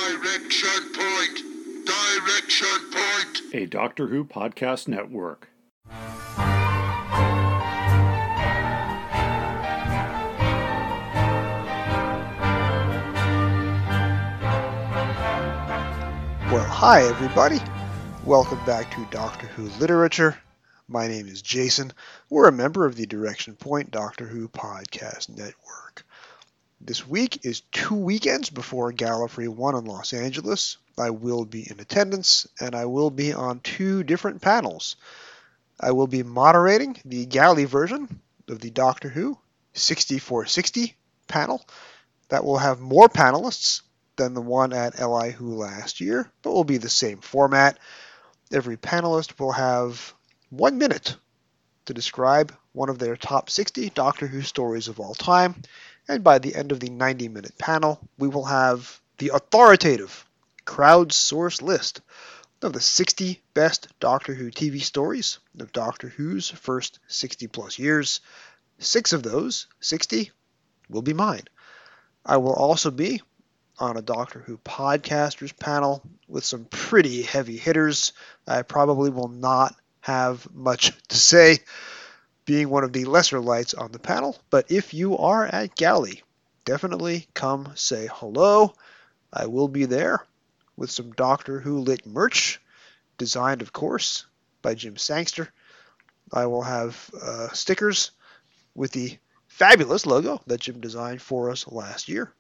Direction Point! Direction Point! A Doctor Who podcast network. Well, hi everybody. Welcome back to Doctor Who Literature. My name is Jason. We're a member of the Direction Point Doctor Who podcast network. This week is 2 weekends before Gallifrey 1 in Los Angeles. I will be in attendance, and I will be on 2 different panels. I will be moderating the galley version of the Doctor Who 6460 panel. That will have more panelists than the one at LI Who last year, but will be the same format. Every panelist will have 1 minute to describe one of their top 60 Doctor Who stories of all time, and by the end of the 90-minute panel, we will have the authoritative, crowdsourced list of the 60 best Doctor Who TV stories of Doctor Who's first 60-plus years. 6 of those 60 will be mine. I will also be on a Doctor Who podcasters panel with some pretty heavy hitters. I probably will not have much to say, being one of the lesser lights on the panel, but if you are at Galley, definitely come say hello. I will be there with some Doctor Who lit merch, designed, of course, by Jim Sangster. I will have stickers with the fabulous logo that Jim designed for us last year.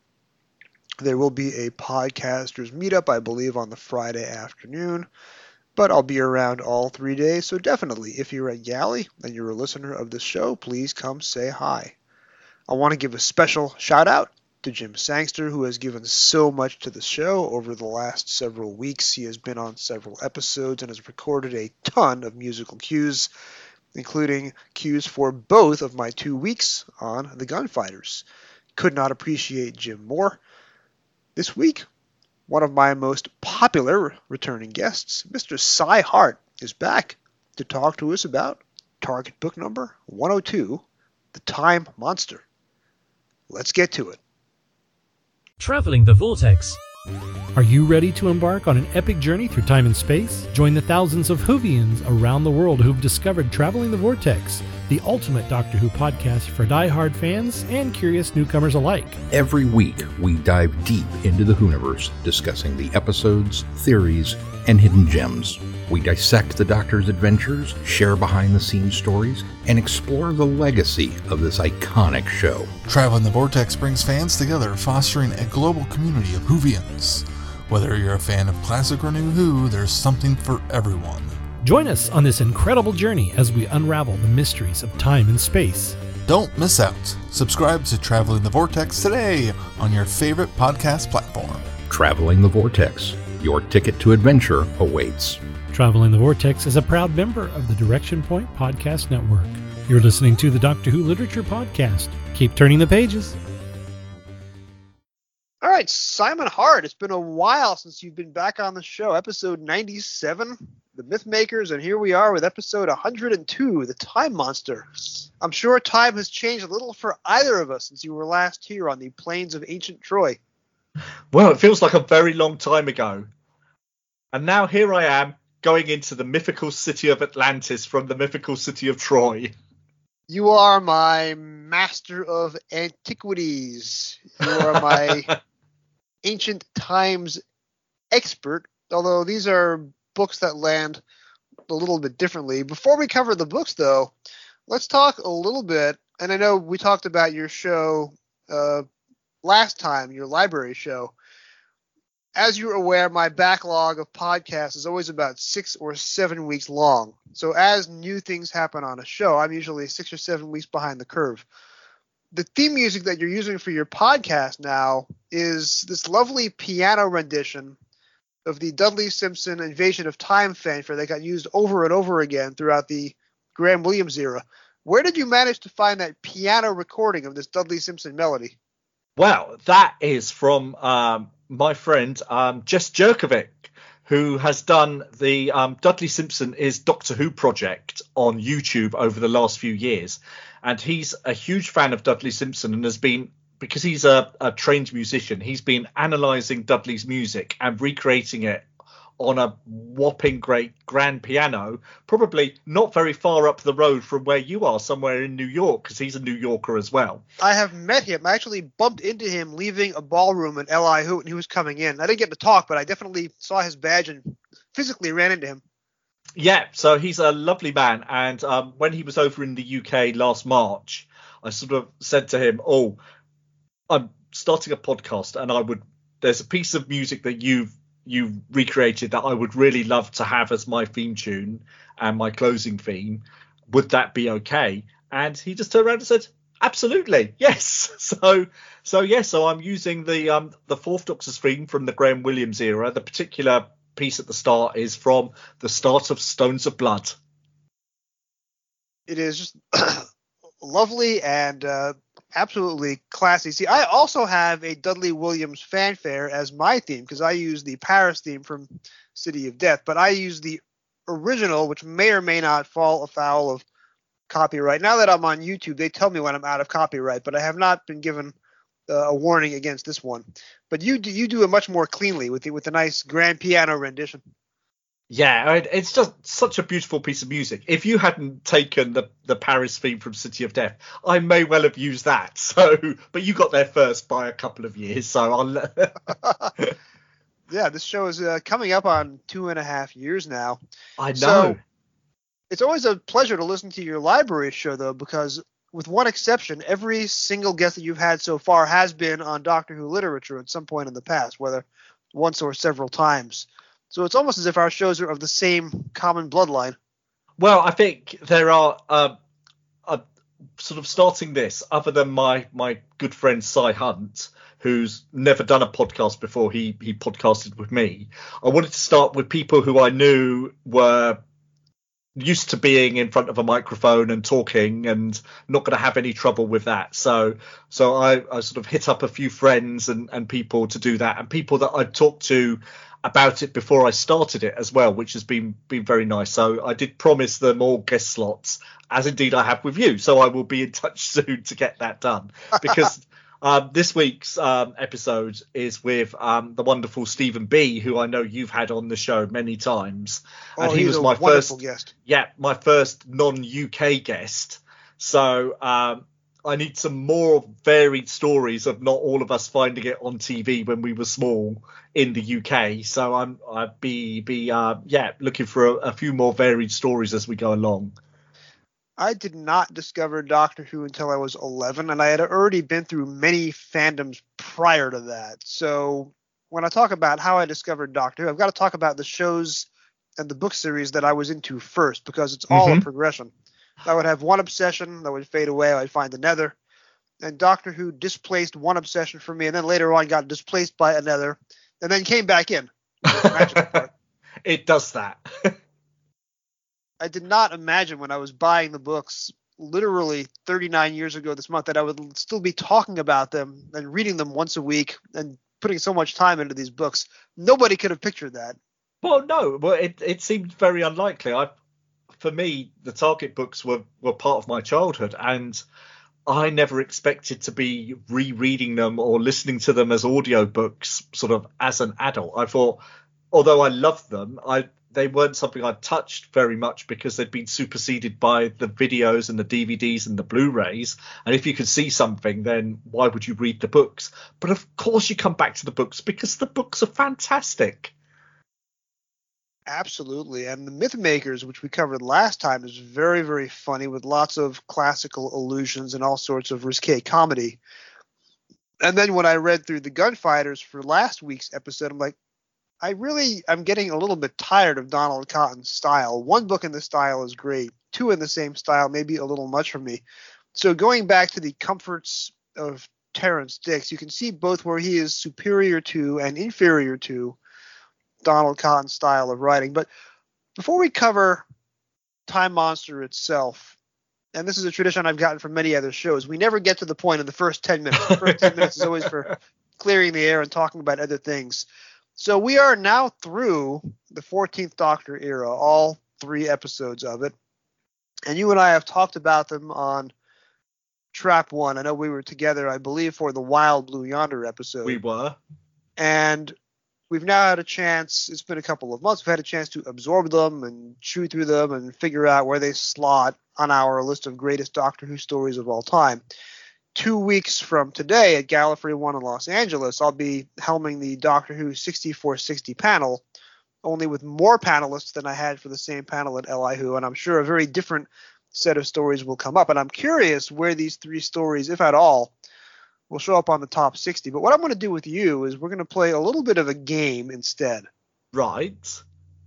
There will be a podcasters meetup, I believe, on the Friday afternoon, but I'll be around all 3 days, so definitely, if you're at Galley and you're a listener of the show, please come say hi. I want to give a special shout-out to Jim Sangster, who has given so much to the show over the last several weeks. He has been on several episodes and has recorded a ton of musical cues, including cues for both of my 2 weeks on The Gunfighters. Could not appreciate Jim more. This week, one of my most popular returning guests, Mr. Cy Hart, is back to talk to us about Target book number 102, The Time Monster. Let's get to it. Traveling the Vortex. Are you ready to embark on an epic journey through time and space? Join the thousands of Whovians around the world who've discovered Traveling the Vortex, the ultimate Doctor Who podcast for die-hard fans and curious newcomers alike. Every week, we dive deep into the Whoniverse, discussing the episodes, theories, and hidden gems. We dissect the Doctor's adventures, share behind-the-scenes stories, and explore the legacy of this iconic show. Traveling the Vortex brings fans together, fostering a global community of Whovians. Whether you're a fan of classic or new Who, there's something for everyone. Join us on this incredible journey as we unravel the mysteries of time and space. Don't miss out. Subscribe to Traveling the Vortex today on your favorite podcast platform. Traveling the Vortex. Your ticket to adventure awaits. Traveling the Vortex is a proud member of the Direction Point Podcast Network. You're listening to the Doctor Who Literature Podcast. Keep turning the pages. All right, Simon Hart, it's been a while since you've been back on the show. Episode 97, The Mythmakers, and here we are with episode 102, The Time Monster. I'm sure time has changed a little for either of us since you were last here on the plains of ancient Troy. Well, it feels like a very long time ago. And now here I am, going into the mythical city of Atlantis from the mythical city of Troy. You are my master of antiquities. You are my ancient times expert, although these are books that land a little bit differently. Before we cover the books, though, let's talk a little bit, and I know we talked about your show last time, your library show. As you're aware, my backlog of podcasts is always about 6 or 7 weeks long. So as new things happen on a show, I'm usually 6 or 7 weeks behind the curve. The theme music that you're using for your podcast now is this lovely piano rendition of the Dudley Simpson Invasion of Time fanfare that got used over and over again throughout the Graham Williams era. Where did you manage to find that piano recording of this Dudley Simpson melody? Well, that is from my friend Jess Jerkovic, who has done the Dudley Simpson is Doctor Who project on YouTube over the last few years. And he's a huge fan of Dudley Simpson and has been because he's a trained musician, he's been analysing Dudley's music and recreating it on a whopping great grand piano, probably not very far up the road from where you are, somewhere in New York, because he's a New Yorker as well. I have met him. I actually bumped into him leaving a ballroom in L.I. Hoot, and he was coming in. I didn't get to talk, but I definitely saw his badge and physically ran into him. Yeah, so he's a lovely man. And when he was over in the UK last March, I sort of said to him, I'm starting a podcast, and there's a piece of music that you've recreated that I would really love to have as my theme tune and my closing theme. Would that be okay? And he just turned around and said, absolutely, yes. So I'm using the Fourth Doctor's theme from the Graham Williams era. The particular piece at the start is from the start of Stones of Blood. It is just lovely and absolutely classy. See, I also have a Dudley Williams fanfare as my theme because I use the Paris theme from City of Death, but I use the original, which may or may not fall afoul of copyright. Now that I'm on YouTube, they tell me when I'm out of copyright, but I have not been given a warning against this one. But you do it much more cleanly with a nice grand piano rendition. Yeah, it's just such a beautiful piece of music. If you hadn't taken the Paris theme from City of Death, I may well have used that. So, but you got there first by a couple of years, so I'll. Yeah, this show is coming up on 2.5 years now. I know. So, it's always a pleasure to listen to your library show, though, because with one exception, every single guest that you've had so far has been on Doctor Who literature at some point in the past, whether once or several times. So it's almost as if our shows are of the same common bloodline. Well, I think there are sort of starting this, other than my good friend Cy Hunt, who's never done a podcast before he podcasted with me. I wanted to start with people who I knew were used to being in front of a microphone and talking and not going to have any trouble with that. So I sort of hit up a few friends and people to do that, and people that I'd talked to about it before I started it as well, which has been very nice. So I did promise them all guest slots, as indeed I have with you. So I will be in touch soon to get that done, because this week's episode is with the wonderful Stephen B, who I know you've had on the show many times. And he was my first guest. Yeah, my first non-UK guest. So I need some more varied stories of not all of us finding it on TV when we were small in the UK. So I'd be looking for a few more varied stories as we go along. I did not discover Doctor Who until I was 11, and I had already been through many fandoms prior to that. So when I talk about how I discovered Doctor Who, I've got to talk about the shows and the book series that I was into first, because it's all a progression. I would have one obsession that would fade away. I'd find another. And Doctor Who displaced one obsession for me, and then later on got displaced by another, and then came back in. It does that. I did not imagine when I was buying the books literally 39 years ago this month that I would still be talking about them and reading them once a week and putting so much time into these books. Nobody could have pictured that. Well, no. Well, it seemed very unlikely. For me, the Target books were part of my childhood, and I never expected to be rereading them or listening to them as audiobooks sort of as an adult. I thought, although I loved them, they weren't something I'd touched very much because they'd been superseded by the videos and the DVDs and the Blu-rays. And if you could see something, then why would you read the books? But of course you come back to the books because the books are fantastic. Absolutely. And the Mythmakers, which we covered last time, is very, very funny with lots of classical allusions and all sorts of risque comedy. And then when I read through the Gunfighters for last week's episode, I'm like, I'm getting a little bit tired of Donald Cotton's style. One book in the style is great. Two in the same style may be a little much for me. So going back to the comforts of Terrance Dicks, you can see both where he is superior to and inferior to Donald Cotton's style of writing. But before we cover Time Monster itself, and this is a tradition I've gotten from many other shows, we never get to the point in the first 10 minutes. The first 10 minutes is always for clearing the air and talking about other things. So we are now through the 14th Doctor era, all 3 episodes of it. And you and I have talked about them on Trap One. I know we were together, I believe, for the Wild Blue Yonder episode. We were. And we've now had a chance, it's been a couple of months, we've had a chance to absorb them and chew through them and figure out where they slot on our list of greatest Doctor Who stories of all time. 2 weeks from today at Gallifrey One in Los Angeles, I'll be helming the Doctor Who 6460 panel, only with more panelists than I had for the same panel at LI Who, and I'm sure a very different set of stories will come up. And I'm curious where these 3 stories, if at all, will show up on the top 60. But what I'm going to do with you is we're going to play a little bit of a game instead. Right.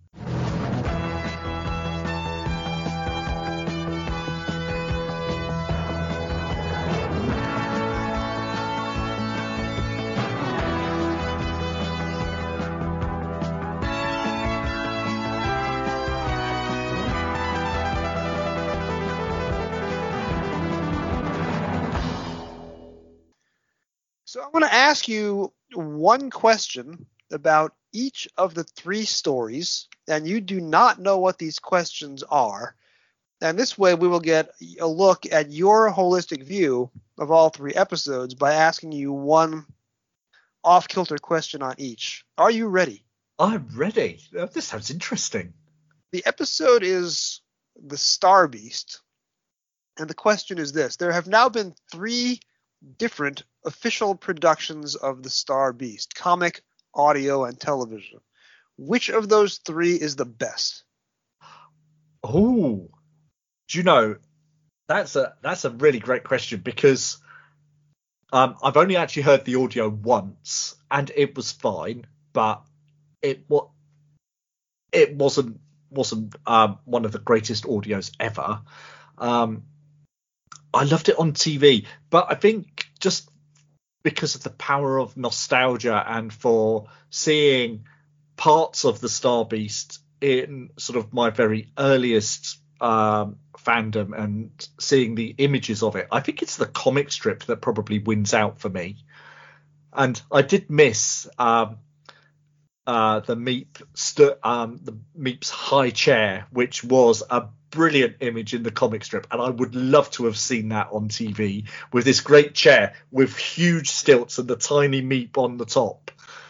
So I'm going to ask you one question about each of the 3 stories, and you do not know what these questions are. And this way we will get a look at your holistic view of all 3 episodes by asking you one off-kilter question on each. Are you ready? I'm ready. This sounds interesting. The episode is The Star Beast, and the question is this. There have now been 3 different official productions of The Star Beast, comic, audio, and television. Which of those 3 is the best? Oh, do you know, that's a really great question, because I've only actually heard the audio once and it was fine, but it wasn't one of the greatest audios ever. I loved it on TV, but I think just because of the power of nostalgia and for seeing parts of the Star Beast in sort of my very earliest fandom and seeing the images of it, I think it's the comic strip that probably wins out for me. And I did miss the Meep's high chair, which was a brilliant image in the comic strip, and I would love to have seen that on TV with this great chair with huge stilts and the tiny Meep on the top.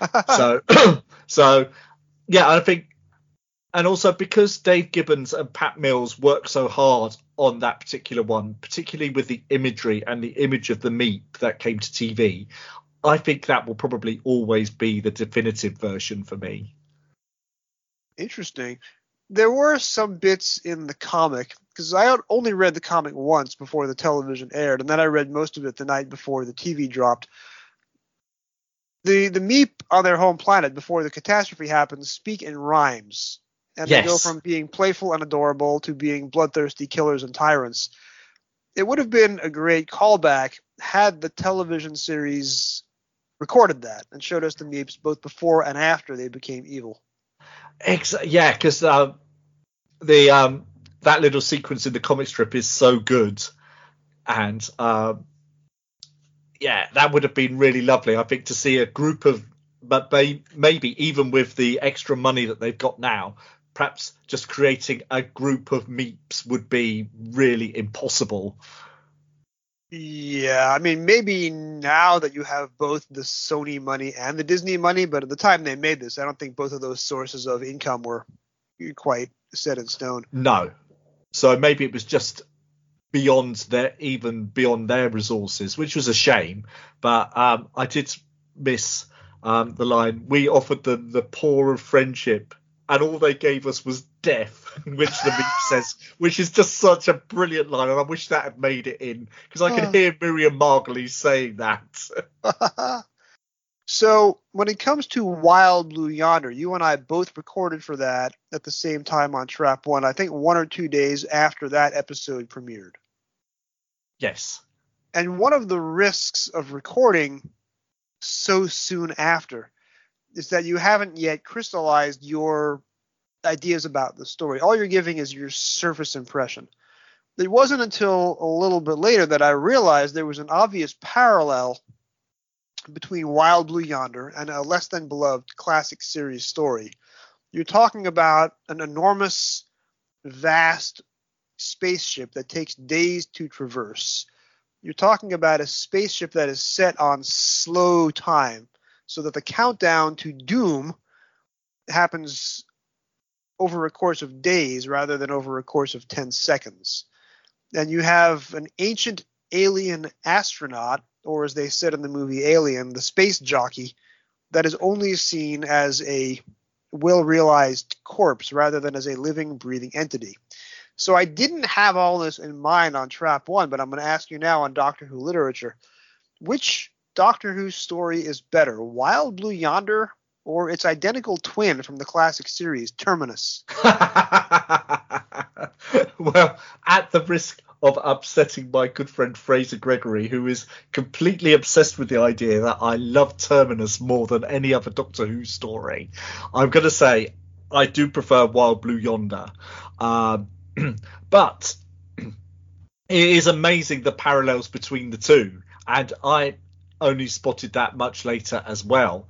So yeah, I think, and also because Dave Gibbons and Pat Mills worked so hard on that particular one, particularly with the imagery and the image of the Meep that came to TV, I think that will probably always be the definitive version for me. Interesting. There were some bits in the comic, because I only read the comic once before the television aired, and then I read most of it the night before the TV dropped. The Meep on their home planet before the catastrophe happens speak in rhymes, and yes. They go from being playful and adorable to being bloodthirsty killers and tyrants. It would have been a great callback had the television series recorded that and showed us the Meeps both before and after they became evil. Yeah, because that little sequence in the comic strip is so good, and yeah, that would have been really lovely, I think, to see a group of, but maybe even with the extra money that they've got now, perhaps just creating a group of Meeps would be really impossible. Yeah, I mean, maybe now that you have both the Sony money and the Disney money, but at the time they made this, I don't think both of those sources of income were quite set in stone. No. So maybe it was just beyond their resources, which was a shame. But I did miss the line, "We offered them the poor of friendship, and all they gave us was death," which the Meep says, which is just such a brilliant line, and I wish that had made it in, because I could hear Miriam Margolyes saying that. So when it comes to Wild Blue Yonder, you and I both recorded for that at the same time on Trap One, I think 1 or 2 days after that episode premiered. Yes. And one of the risks of recording so soon after is that you haven't yet crystallized your ideas about the story. All you're giving is your surface impression. It wasn't until a little bit later that I realized there was an obvious parallel between Wild Blue Yonder and a less than beloved classic series story. You're talking about an enormous, vast spaceship that takes days to traverse. You're talking about a spaceship that is set on slow time, so that the countdown to doom happens over a course of days rather than over a course of 10 seconds. And you have an ancient alien astronaut, or as they said in the movie Alien, the space jockey, that is only seen as a well-realized corpse rather than as a living, breathing entity. So I didn't have all this in mind on Trap 1, but I'm going to ask you now on Doctor Who literature, which Doctor Who story is better, Wild Blue Yonder or its identical twin from the classic series, Terminus? Well, at the risk of upsetting my good friend Fraser Gregory, who is completely obsessed with the idea that I love Terminus more than any other Doctor Who story, I'm going to say I do prefer Wild Blue Yonder. But it is amazing the parallels between the two, and I only spotted that much later as well.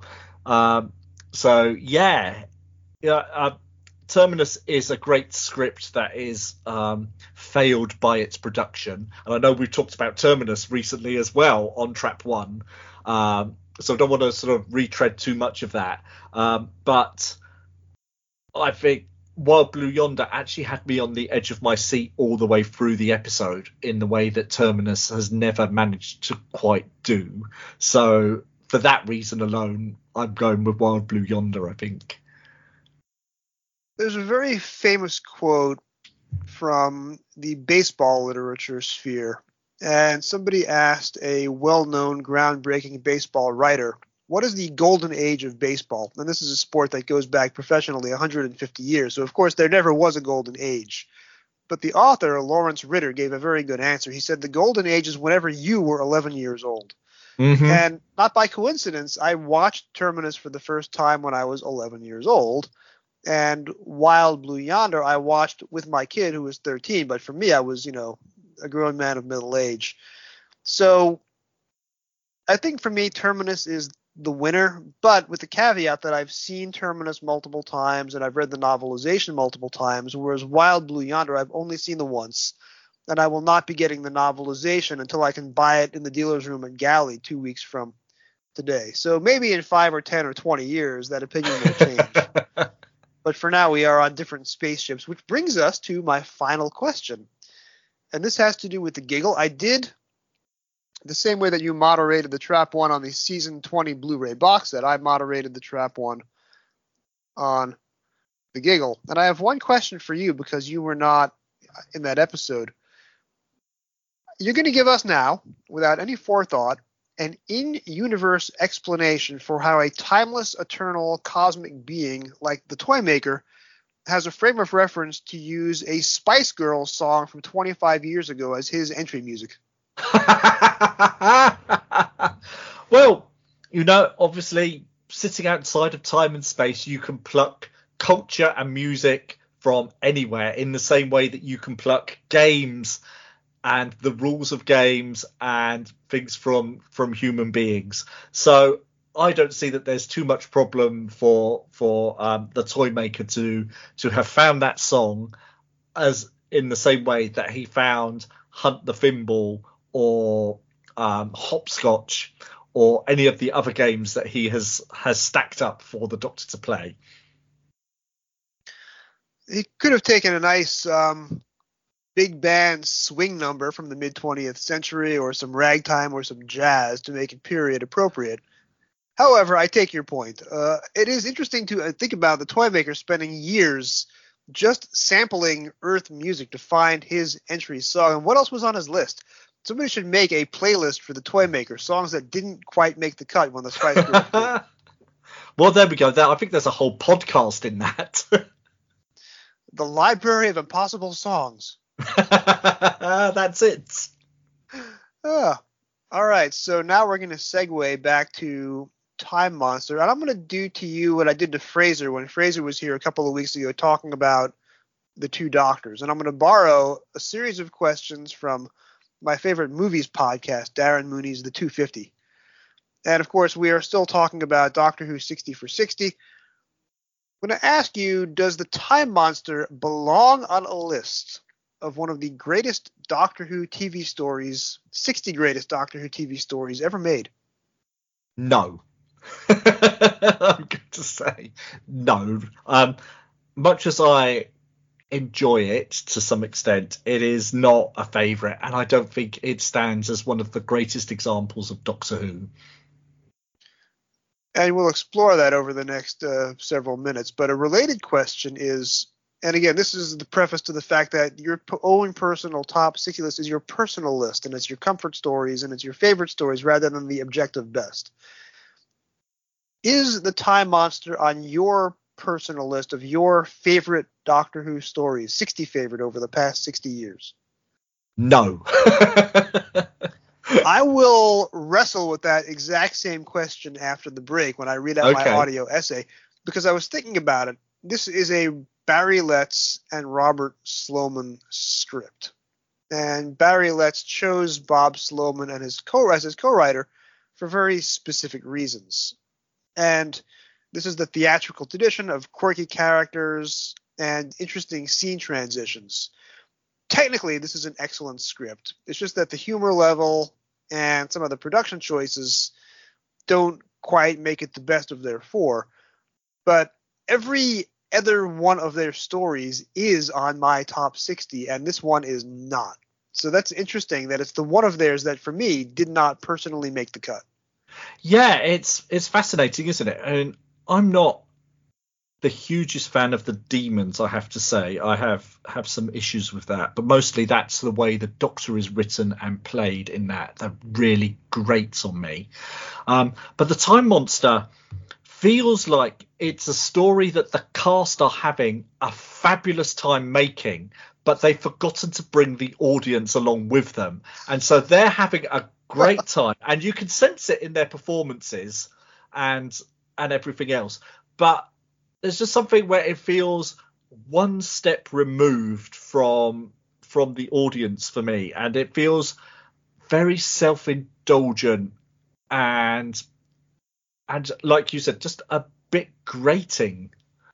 Terminus is a great script that is failed by its production, and I know we've talked about Terminus recently as well on Trap 1, so I don't want to sort of retread too much of that, but I think Wild Blue Yonder actually had me on the edge of my seat all the way through the episode in the way that Terminus has never managed to quite do. So for that reason alone, I'm going with Wild Blue Yonder, I think. There's a very famous quote from the baseball literature sphere, and somebody asked a well-known, groundbreaking baseball writer, what is the golden age of baseball? And this is a sport that goes back professionally 150 years, so of course there never was a golden age. But the author, Lawrence Ritter, gave a very good answer. He said the golden age is whenever you were 11 years old. Mm-hmm. And not by coincidence, I watched Terminus for the first time when I was 11 years old. And Wild Blue Yonder, I watched with my kid who was 13. But for me, I was, a grown man of middle age. So I think for me, Terminus is the winner, but with the caveat that I've seen Terminus multiple times and I've read the novelization multiple times, whereas Wild Blue Yonder I've only seen the once, and I will not be getting the novelization until I can buy it in the dealer's room at Galley 2 weeks from today. So maybe in 5 or 10 or 20 years that opinion will change. But for now we are on different spaceships, which brings us to my final question. And this has to do with the Giggle. I did the same way that you moderated the Trap 1 on the Season 20 Blu-ray box set, I moderated the Trap 1 on the Giggle. And I have one question for you because you were not in that episode. You're going to give us now, without any forethought, an in-universe explanation for how a timeless, eternal, cosmic being like the Toymaker has a frame of reference to use a Spice Girls song from 25 years ago as his entry music. Well, obviously sitting outside of time and space, you can pluck culture and music from anywhere in the same way that you can pluck games and the rules of games and things from human beings. So I don't see that there's too much problem for the Toymaker to have found that song as in the same way that he found Hunt the Thimble or Hopscotch or any of the other games that he has stacked up for the Doctor to play. He could have taken a nice big band swing number from the mid-20th century or some ragtime or some jazz to make it period appropriate. However, I take your point. It is interesting to think about the Toymaker spending years just sampling Earth music to find his entry song. And what else was on his list? Somebody should make a playlist for the Toymaker, songs that didn't quite make the cut when the Spice Girls did. Well, there we go. I think there's a whole podcast in that. The Library of Impossible Songs. That's it. All right, so now we're going to segue back to Time Monster. And I'm going to do to you what I did to Fraser when Fraser was here a couple of weeks ago talking about the two Doctors. And I'm going to borrow a series of questions from my favorite movies podcast, Darren Mooney's The 250. And, of course, we are still talking about Doctor Who 60 for 60. I'm going to ask you, does the Time Monster belong on a list of one of the greatest Doctor Who TV stories, 60 greatest Doctor Who TV stories ever made? No. I'm going to say no. Much as I enjoy it to some extent, it is not a favourite, and I don't think it stands as one of the greatest examples of Doctor Who. And we'll explore that over the next several minutes. But a related question is, and again, this is the preface to the fact that your own personal top 60 list is your personal list, and it's your comfort stories, and it's your favorite stories rather than the objective best. Is the Time Monster on your personal list of your favorite Doctor Who stories, 60 favorite over the past 60 years? No. I will wrestle with that exact same question after the break when I read out my audio essay, because I was thinking about it. This is a Barry Letts and Robert Sloman script. And Barry Letts chose Bob Sloman and as his co-writer for very specific reasons. And this is the theatrical tradition of quirky characters and interesting scene transitions. Technically, this is an excellent script. It's just that the humor level and some of the production choices don't quite make it the best of their four. But every other one of their stories is on my top 60, and this one is not. So that's interesting that it's the one of theirs that, for me, did not personally make the cut. Yeah, it's fascinating, isn't it? And I'm not the hugest fan of the Demons, I have to say. I have some issues with that, but mostly that's the way the Doctor is written and played in that really grates on me. But the Time Monster feels like it's a story that the cast are having a fabulous time making, but they've forgotten to bring the audience along with them, and so they're having a great time, and you can sense it in their performances and everything else. But there's just something where it feels one step removed from the audience for me, and it feels very self-indulgent and like you said, just a bit grating.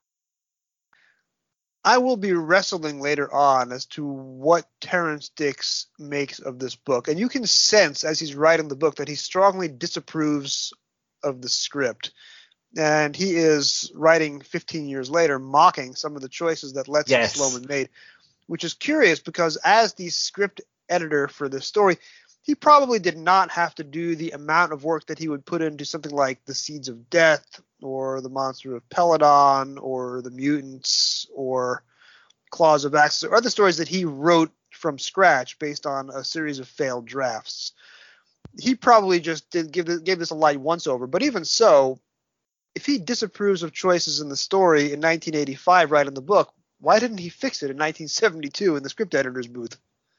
I will be wrestling later on as to what Terrance Dicks makes of this book, and you can sense as he's writing the book that he strongly disapproves of the script. And he is writing 15 years later, mocking some of the choices that Letts and Sloman made, which is curious because as the script editor for this story, he probably did not have to do the amount of work that he would put into something like The Seeds of Death or The Monster of Peladon or The Mutants or Claws of Axis or other stories that he wrote from scratch based on a series of failed drafts. He probably just gave this a light once over, but even so, if he disapproves of choices in the story in 1985 writing the book, why didn't he fix it in 1972 in the script editor's booth?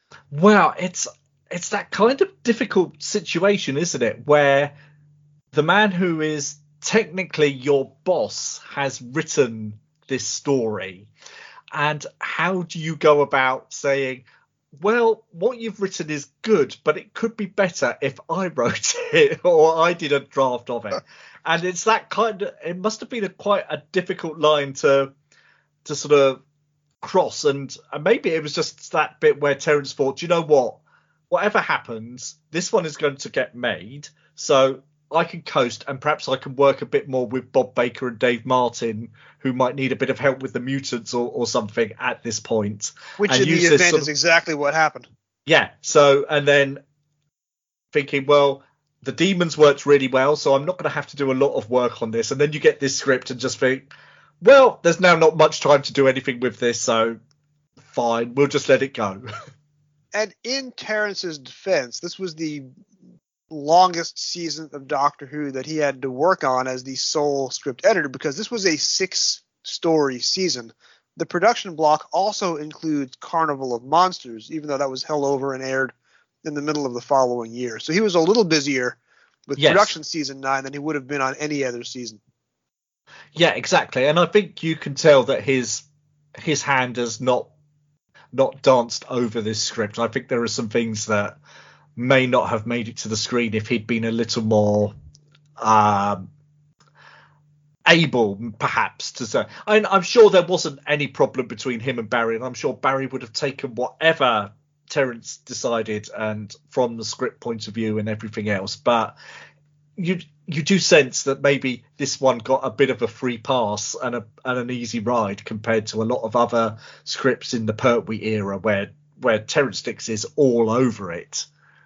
Well, it's that kind of difficult situation, isn't it, where the man who is technically your boss has written this story, and how do you go about saying, well, what you've written is good, but it could be better if I wrote it or I did a draft of it. And it's that kind of, it must have been quite a difficult line to sort of cross. And maybe it was just that bit where Terrance thought, you know what, whatever happens, this one is going to get made. So I can coast, and perhaps I can work a bit more with Bob Baker and Dave Martin, who might need a bit of help with the mutants or something at this point. Which in the event is exactly what happened. Yeah. So, and then thinking, well, the Demons worked really well, so I'm not going to have to do a lot of work on this. And then you get this script and just think, well, there's now not much time to do anything with this, so fine, we'll just let it go. And in Terrance's defense, this was the longest season of Doctor Who that he had to work on as the sole script editor, because this was a 6-story season. The production block also includes Carnival of Monsters, even though that was held over and aired in the middle of the following year. So he was a little busier with production season 9 than he would have been on any other season. Yeah, exactly. And I think you can tell that his hand has not danced over this script. I think there are some things that may not have made it to the screen if he'd been a little more able, perhaps, to say. I'm sure there wasn't any problem between him and Barry, and I'm sure Barry would have taken whatever Terence decided, and from the script point of view and everything else. But you do sense that maybe this one got a bit of a free pass and an easy ride compared to a lot of other scripts in the Pertwee era where Terence Dix is all over it.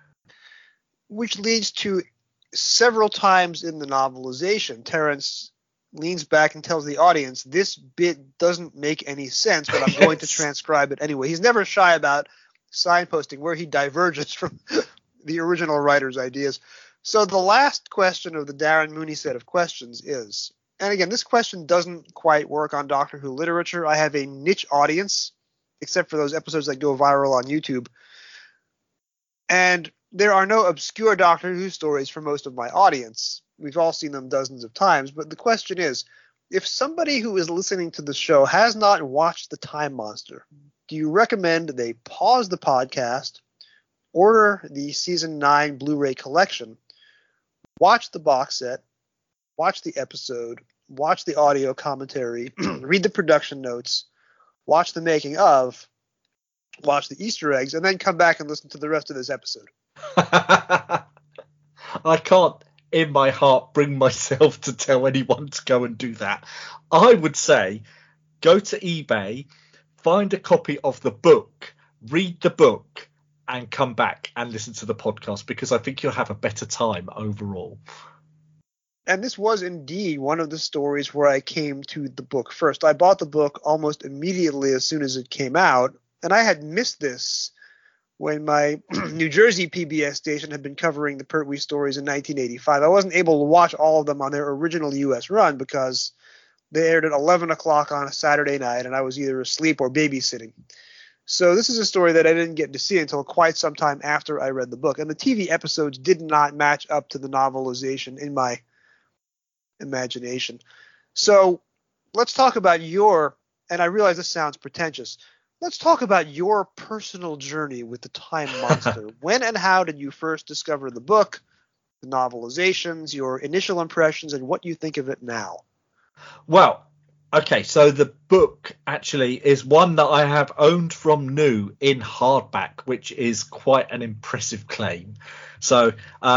Which leads to several times in the novelization, Terence leans back and tells the audience, this bit doesn't make any sense, but I'm going to transcribe it anyway. He's never shy about signposting where he diverges from the original writer's ideas. So the last question of the Darren Mooney set of questions is, and again, this question doesn't quite work on Doctor Who literature. I have a niche audience, except for those episodes that go viral on YouTube. And there are no obscure Doctor Who stories for most of my audience. We've all seen them dozens of times. But the question is, if somebody who is listening to the show has not watched The Time Monster, do you recommend they pause the podcast, order the Season 9 Blu-ray collection, watch the box set, watch the episode, watch the audio commentary, read the production notes, watch the making of, watch the Easter eggs, and then come back and listen to the rest of this episode? I can't in my heart bring myself to tell anyone to go and do that. I would say go to eBay, find a copy of the book, read the book, and come back and listen to the podcast, because I think you'll have a better time overall. And this was indeed one of the stories where I came to the book first. I bought the book almost immediately as soon as it came out, and I had missed this when my New Jersey PBS station had been covering the Pertwee stories in 1985. I wasn't able to watch all of them on their original U.S. run because they aired at 11 o'clock on a Saturday night, and I was either asleep or babysitting. So this is a story that I didn't get to see until quite some time after I read the book. And the TV episodes did not match up to the novelization in my imagination. So let's talk about and I realize this sounds pretentious, let's talk about your personal journey with The Time Monster. When and how did you first discover the book, the novelizations, your initial impressions, and what you think of it now? Well, okay, so the book actually is one that I have owned from new in hardback, which is quite an impressive claim. So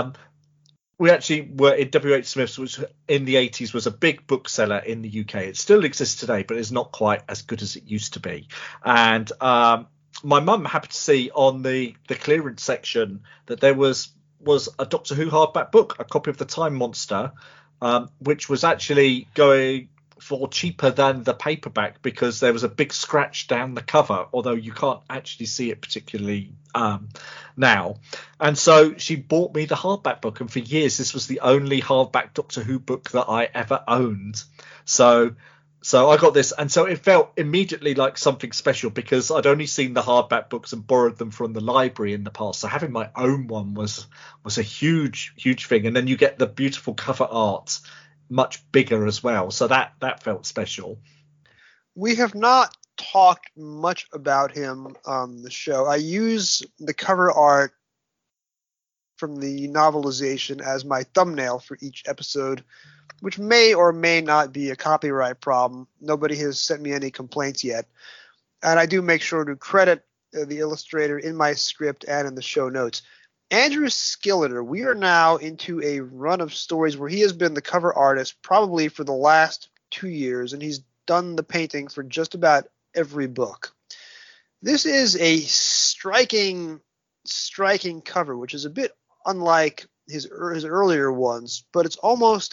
we actually were in W.H. Smith's, which in the 80s was a big bookseller in the UK. It still exists today, but it's not quite as good as it used to be. And my mum happened to see on the clearance section that there was a Doctor Who hardback book, a copy of The Time Monster, which was actually going for cheaper than the paperback because there was a big scratch down the cover, although you can't actually see it particularly now. And so she bought me the hardback book, and for years this was the only hardback Doctor Who book that I ever owned. So I got this, and so it felt immediately like something special because I'd only seen the hardback books and borrowed them from the library in the past. So having my own one was a huge thing. And then you get the beautiful cover art, much bigger as well, so that felt special. We have not talked much about him on the show. I use the cover art from the novelization as my thumbnail for each episode, which may or may not be a copyright problem. Nobody has sent me any complaints yet, and I do make sure to credit the illustrator in my script and in the show notes. Andrew Skilleter, we are now into a run of stories where he has been the cover artist probably for the last 2 years, and he's done the painting for just about every book. This is a striking cover, which is a bit unlike his earlier ones, but it's almost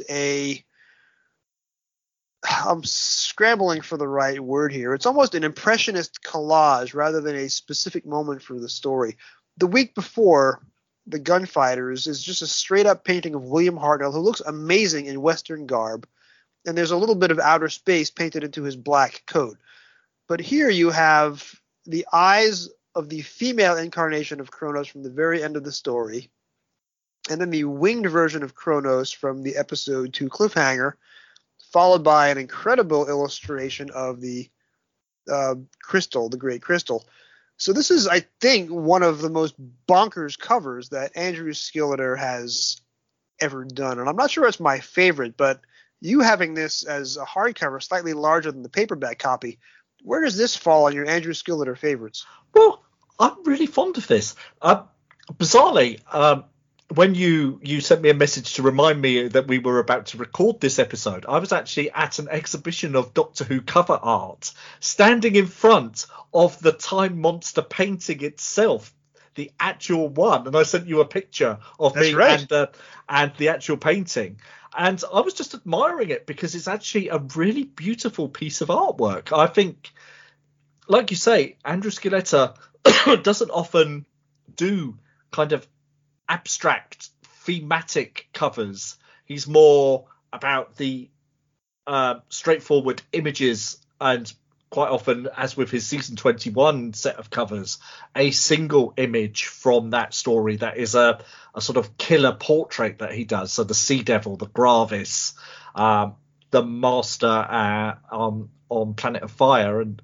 I'm scrambling for the right word here. It's almost an impressionist collage rather than a specific moment for the story. The week before, The Gunfighters is just a straight-up painting of William Hartnell, who looks amazing in Western garb, and there's a little bit of outer space painted into his black coat. But here you have the eyes of the female incarnation of Kronos from the very end of the story, and then the winged version of Kronos from the episode 2 cliffhanger, followed by an incredible illustration of the crystal, the Great Crystal. So this is, I think, one of the most bonkers covers that Andrew Skilleter has ever done. And I'm not sure it's my favorite, but You having this as a hardcover, slightly larger than the paperback copy, where does this fall on your Andrew Skilleter favorites? Well, I'm really fond of this. Bizarrely, when you sent me a message to remind me that we were about to record this episode, I was actually at an exhibition of Doctor Who cover art, standing in front of the Time Monster painting itself, the actual one. And I sent you a picture of me and the actual painting. And I was just admiring it because it's actually a really beautiful piece of artwork. I think, like you say, Andrew Skilleter doesn't often do kind of abstract thematic covers. He's more about the straightforward images, and quite often, as with his season 21 set of covers, a single image from that story that is a sort of killer portrait that he does. So the Sea Devil, the Gravis, the Master on Planet of Fire, and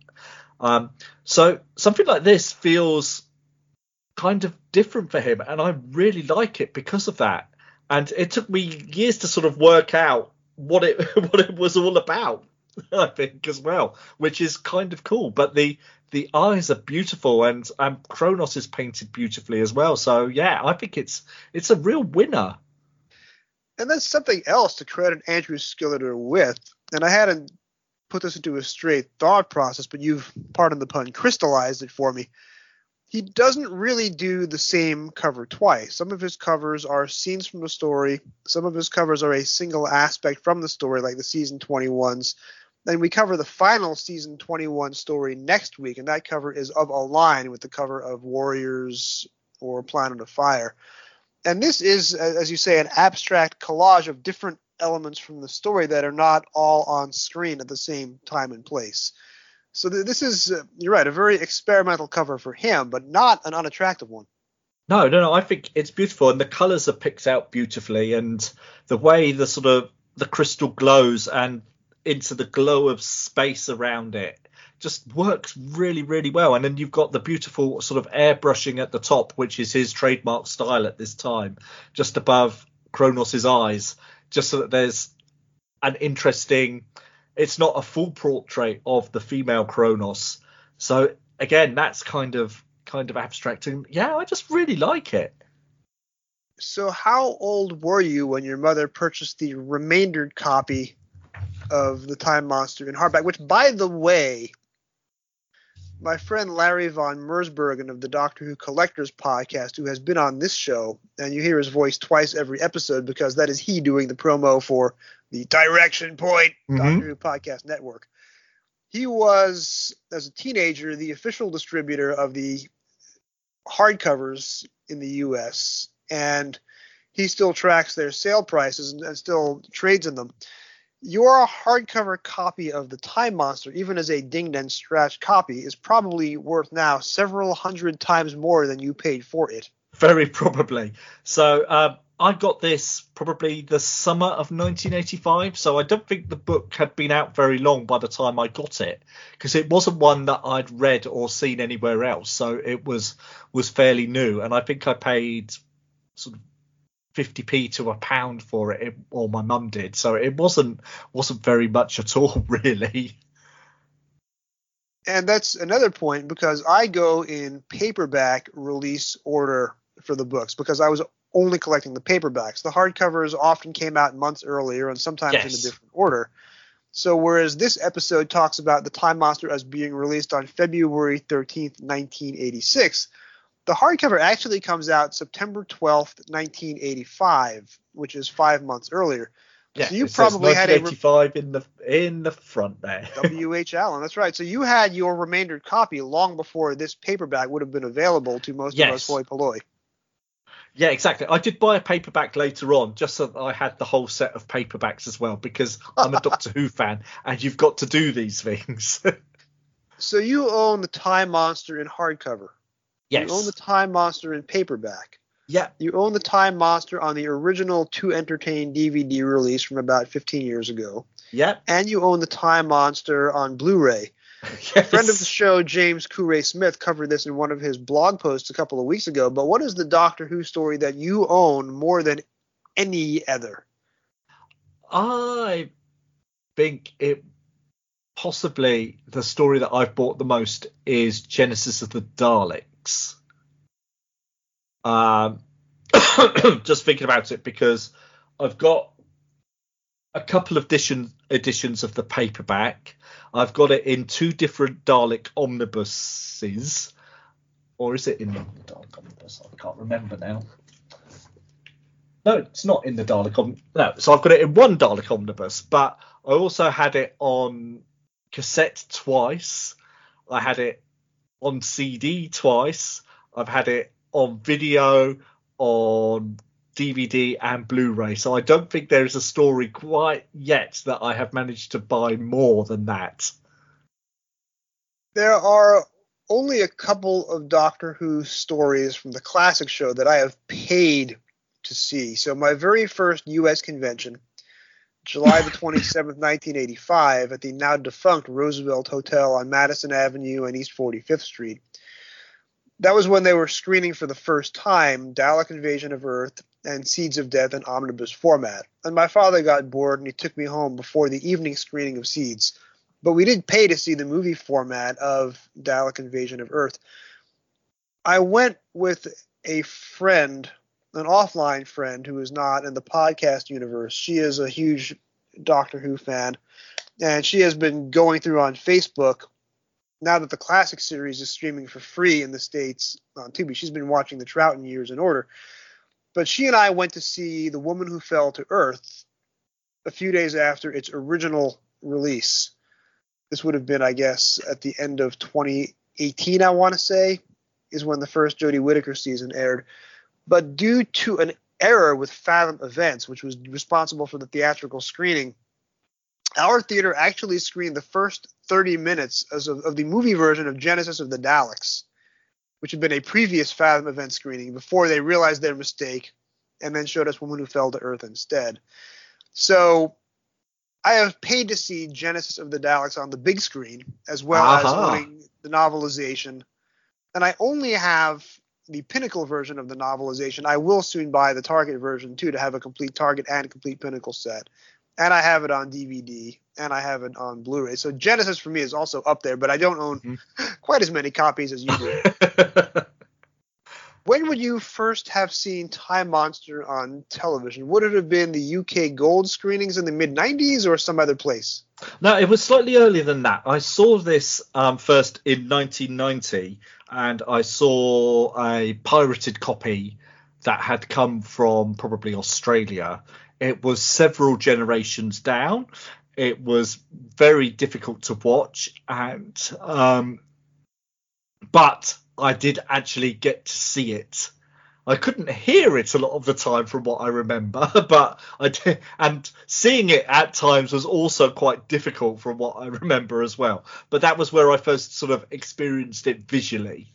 so something like this feels kind of different for him, and I really like it because of that. And it took me years to sort of work out what it was all about, I think, as well, which is kind of cool. But the eyes are beautiful, and Kronos is painted beautifully as well. So yeah, I think it's a real winner. And that's something else to credit Andrew Skilleter with. And I hadn't put this into a straight thought process, but you've, pardon the pun, crystallized it for me. He doesn't really do the same cover twice. Some of his covers are scenes from the story. Some of his covers are a single aspect from the story, like the season 21s. Then we cover the final season 21 story next week, and that cover is of a line with the cover of Warriors or Planet of Fire. And this is, as you say, an abstract collage of different elements from the story that are not all on screen at the same time and place. So this is, you're right, a very experimental cover for him, but not an unattractive one. No, I think it's beautiful, and the colours are picked out beautifully, and the way the sort of the crystal glows and into the glow of space around it just works really, really well. And then you've got the beautiful sort of airbrushing at the top, which is his trademark style at this time, just above Kronos' eyes, just so that there's an interesting... It's not a full portrait of the female Kronos. So again, that's kind of abstract. And yeah, I just really like it. So how old were you when your mother purchased the remaindered copy of The Time Monster in hardback, which, by the way, my friend Larry von Mersbergen of the Doctor Who Collectors podcast, who has been on this show, and you hear his voice twice every episode because that is he doing the promo for the Direction Point Doctor Who Podcast Network. He was, as a teenager, the official distributor of the hardcovers in the U.S., and he still tracks their sale prices and still trades in them. Your hardcover copy of The Time Monster, even as a dinged and scratched copy, is probably worth now several hundred times more than you paid for it. Very probably. So I got this probably the summer of 1985, so I don't think the book had been out very long by the time I got it, because it wasn't one that I'd read or seen anywhere else, so it was fairly new, and I think I paid sort of 50p to £1 for it, or my mum did, so it wasn't very much at all, really. And that's another point, because I go in paperback release order for the books, because I was only collecting the paperbacks. The hardcovers often came out months earlier and sometimes in a different order. So whereas this episode talks about The Time Monster as being released on February 13th, 1986, the hardcover actually comes out September 12th, 1985, which is 5 months earlier. Yeah, so you probably had 1985 in the front there. W.H. Allen, that's right. So you had your remaindered copy long before this paperback would have been available to most of us hoi polloi. Yeah, exactly. I did buy a paperback later on, just so that I had the whole set of paperbacks as well, because I'm a Doctor Who fan, and you've got to do these things. So you own The Time Monster in hardcover. Yes. You own The Time Monster in paperback. Yeah. You own The Time Monster on the original To Entertain DVD release from about 15 years ago. Yeah. And you own The Time Monster on Blu-ray. Yes. A friend of the show, James Courray Smith, covered this in one of his blog posts a couple of weeks ago. But what is the Doctor Who story that you own more than any other? I think it possibly the story that I've bought the most is Genesis of the Daleks. Just thinking about it, because I've got a couple of editions of the paperback. I've got it in 2 different Dalek omnibuses. Or is it in the Dalek omnibus? I can't remember now. No, it's not in the Dalek omnibus. No, so I've got it in 1 Dalek omnibus, but I also had it on cassette twice. I had it on CD twice. I've had it on video, on DVD and Blu-ray. So I don't think there is a story quite yet that I have managed to buy more than that. There are only a couple of Doctor Who stories from the classic show that I have paid to see. So my very first U.S. convention, July the 27th, 1985, at the now defunct Roosevelt Hotel on Madison Avenue and East 45th Street. That was when they were screening for the first time Dalek Invasion of Earth and Seeds of Death in omnibus format. And my father got bored and he took me home before the evening screening of Seeds. But we did pay to see the movie format of Dalek Invasion of Earth. I went with a friend, an offline friend who is not in the podcast universe. She is a huge Doctor Who fan, and she has been going through on Facebook now that the classic series is streaming for free in the States on Tubi. She's been watching the Troughton years in order. But she and I went to see The Woman Who Fell to Earth a few days after its original release. This would have been, I guess, at the end of 2018, I want to say, is when the first Jodie Whittaker season aired. But due to an error with Fathom Events, which was responsible for the theatrical screening, our theater actually screened the first 30 minutes of the movie version of Genesis of the Daleks, which had been a previous Fathom Event screening before they realized their mistake and then showed us Woman Who Fell to Earth instead. So I have paid to see Genesis of the Daleks on the big screen, as well as owning the novelization. And I only have the Pinnacle version of the novelization. I will soon buy the Target version, too, to have a complete Target and complete Pinnacle set. And I have it on DVD, and I have it on Blu-ray. So Genesis for me is also up there, but I don't own quite as many copies as you do. When would you first have seen Time Monster on television? Would it have been the UK Gold screenings in the mid-90s or some other place? No, it was slightly earlier than that. I saw this first in 1990, and I saw a pirated copy that had come from probably Australia. It was several generations down. It was very difficult to watch, and but I did actually get to see it. I couldn't hear it a lot of the time from what I remember, but I did, and seeing it at times was also quite difficult from what I remember as well. But that was where I first sort of experienced it visually.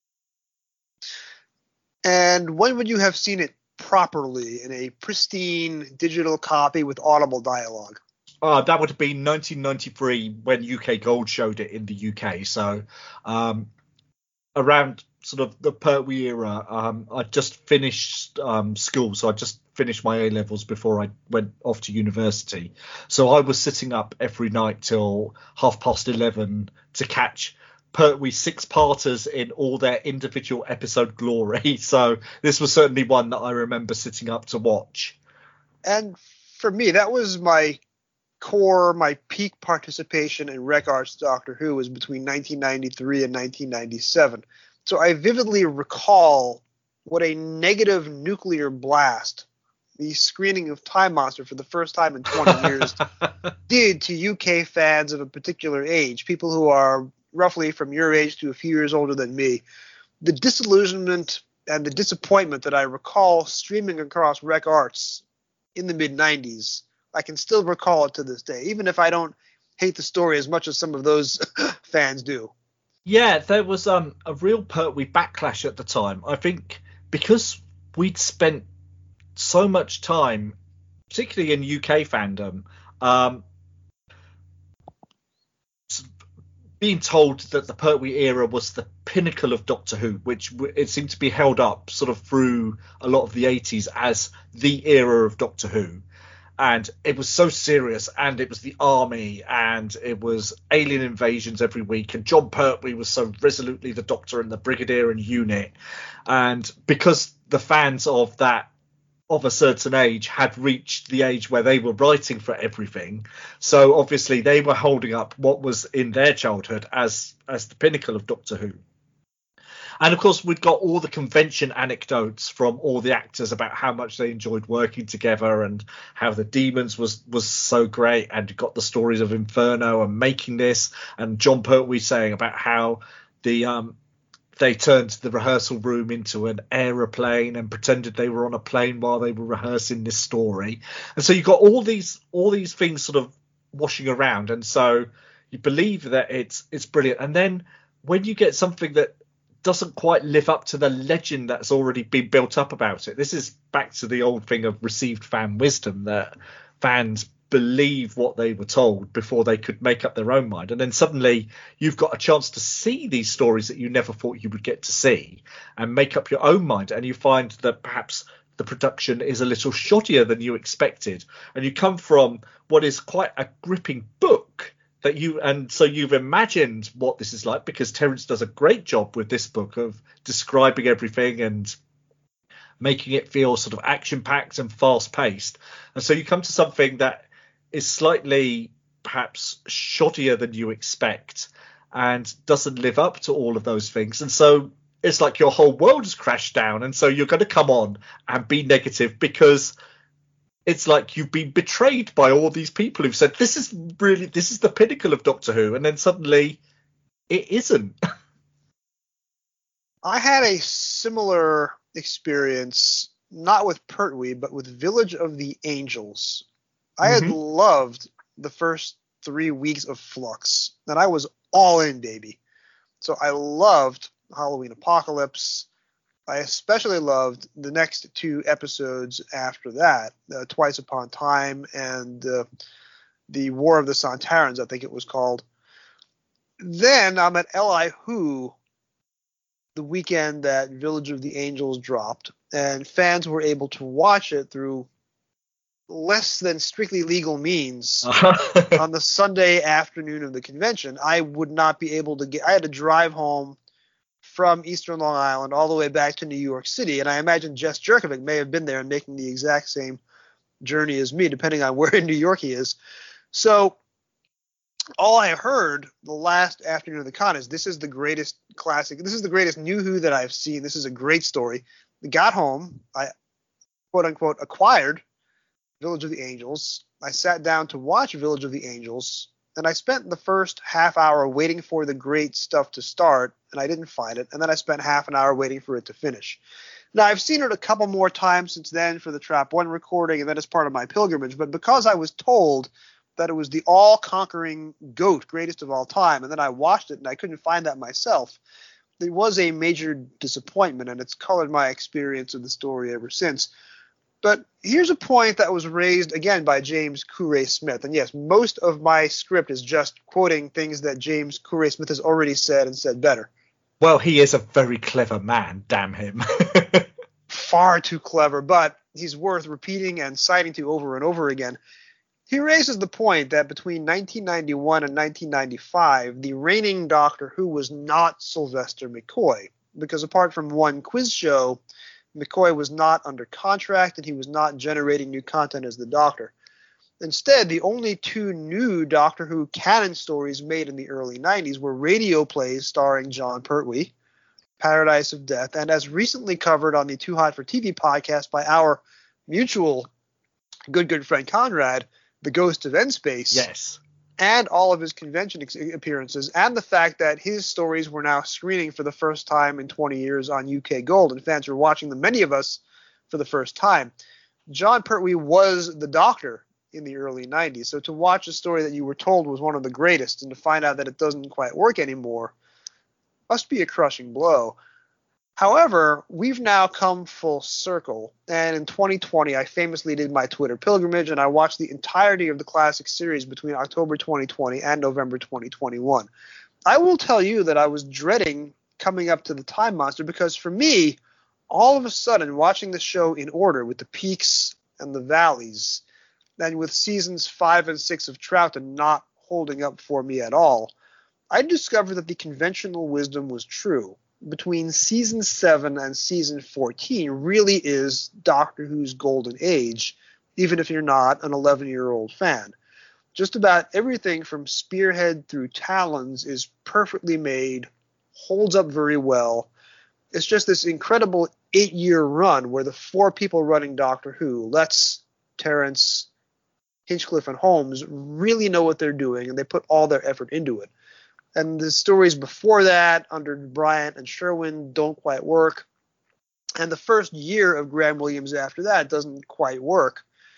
And when would you have seen it properly in a pristine digital copy with audible dialogue? That would have been 1993 when UK Gold showed it in the UK. So around sort of the Pertwee era, I just finished school. So I just finished my A-levels before I went off to university. So I was sitting up every night till 11:30 to catch Pertwee 6-parters in all their individual episode glory. So this was certainly one that I remember sitting up to watch. And for me, that was my peak participation in Rec Arts Doctor Who was between 1993 and 1997. So I vividly recall what a negative nuclear blast the screening of Time Monster for the first time in 20 years did to UK fans of a particular age, people who are roughly from your age to a few years older than me. The disillusionment and the disappointment that I recall streaming across Rec Arts in the mid-90s, I can still recall it to this day, even if I don't hate the story as much as some of those fans do. Yeah, there was a real Pertwee backlash at the time. I think because we'd spent so much time, particularly in UK fandom, being told that the Pertwee era was the pinnacle of Doctor Who, which it seemed to be held up sort of through a lot of the 80s as the era of Doctor Who. And it was so serious, and it was the army, and it was alien invasions every week, and John Pertwee was so resolutely the Doctor and the Brigadier and Unit. And because the fans of that, of a certain age, had reached the age where they were writing for everything, so obviously they were holding up what was in their childhood as the pinnacle of Doctor Who. And of course, we'd got all the convention anecdotes from all the actors about how much they enjoyed working together and how the Demons was so great. And you got the stories of Inferno and making this, and John Pertwee saying about how they turned the rehearsal room into an aeroplane and pretended they were on a plane while they were rehearsing this story. And so you got all these things sort of washing around, and so you believe that it's brilliant. And then when you get something that doesn't quite live up to the legend that's already been built up about it. This is back to the old thing of received fan wisdom, that fans believe what they were told before they could make up their own mind. And then suddenly you've got a chance to see these stories that you never thought you would get to see and make up your own mind. And you find that perhaps the production is a little shoddier than you expected. And you come from what is quite a gripping book, so you've imagined what this is like, because Terence does a great job with this book of describing everything and making it feel sort of action-packed and fast-paced. And so you come to something that is slightly perhaps shoddier than you expect and doesn't live up to all of those things. And so it's like your whole world has crashed down, and so you're going to come on and be negative because it's like you've been betrayed by all these people who've said this is the pinnacle of Doctor Who, and then suddenly it isn't. I had a similar experience, not with Pertwee, but with Village of the Angels. I had loved the first 3 weeks of Flux, and I was all in, baby. So I loved Halloween Apocalypse. I especially loved the next 2 episodes after that, Twice Upon Time and the War of the Sontarans, I think it was called. Then I'm at Li Who the weekend that Village of the Angels dropped, and fans were able to watch it through less than strictly legal means on the Sunday afternoon of the convention. I would not be able to I had to drive home from Eastern Long Island all the way back to New York City, and I imagine Jess Jerkovic may have been there and making the exact same journey as me, depending on where in New York he is. So all I heard the last afternoon of the con is, this is the greatest classic, this is the greatest New Who that I've seen, this is a great story. I got home, I quote-unquote acquired Village of the Angels. I sat down to watch Village of the Angels, and I spent the first half hour waiting for the great stuff to start, and I didn't find it. And then I spent half an hour waiting for it to finish. Now, I've seen it a couple more times since then for the Trap One recording, and then as part of my pilgrimage. But because I was told that it was the all-conquering GOAT, greatest of all time, and then I watched it and I couldn't find that myself, it was a major disappointment, and it's colored my experience of the story ever since. But here's a point that was raised, again, by James Courray Smith. And yes, most of my script is just quoting things that James Courray Smith has already said and said better. Well, he is a very clever man, damn him. Far too clever, but he's worth repeating and citing to over and over again. He raises the point that between 1991 and 1995, the reigning Doctor Who was not Sylvester McCoy, because apart from one quiz show, McCoy was not under contract and he was not generating new content as the Doctor. Instead, the only 2 new Doctor Who canon stories made in the early 90s were radio plays starring John Pertwee, Paradise of Death, and as recently covered on the Too Hot for TV podcast by our mutual good friend Conrad, The Ghost of N-Space. Yes. And all of his convention appearances, and the fact that his stories were now screening for the first time in 20 years on UK Gold, and fans were watching them, many of us, for the first time. John Pertwee was the Doctor in the early 90s, so to watch a story that you were told was one of the greatest and to find out that it doesn't quite work anymore must be a crushing blow. However, we've now come full circle, and in 2020, I famously did my Twitter pilgrimage, and I watched the entirety of the classic series between October 2020 and November 2021. I will tell you that I was dreading coming up to the Time Monster, because for me, all of a sudden, watching the show in order with the peaks and the valleys, and with seasons 5 and 6 of Troughton not holding up for me at all, I discovered that the conventional wisdom was true. Between season 7 and season 14 really is Doctor Who's golden age, even if you're not an 11-year-old fan. Just about everything from Spearhead through Talons is perfectly made, holds up very well. It's just this incredible 8-year run where the 4 people running Doctor Who, Letts, Terrence, Hinchcliffe, and Holmes, really know what they're doing, and they put all their effort into it. And the stories before that, under Bryant and Sherwin, don't quite work. And the first year of Graham Williams after that doesn't quite work.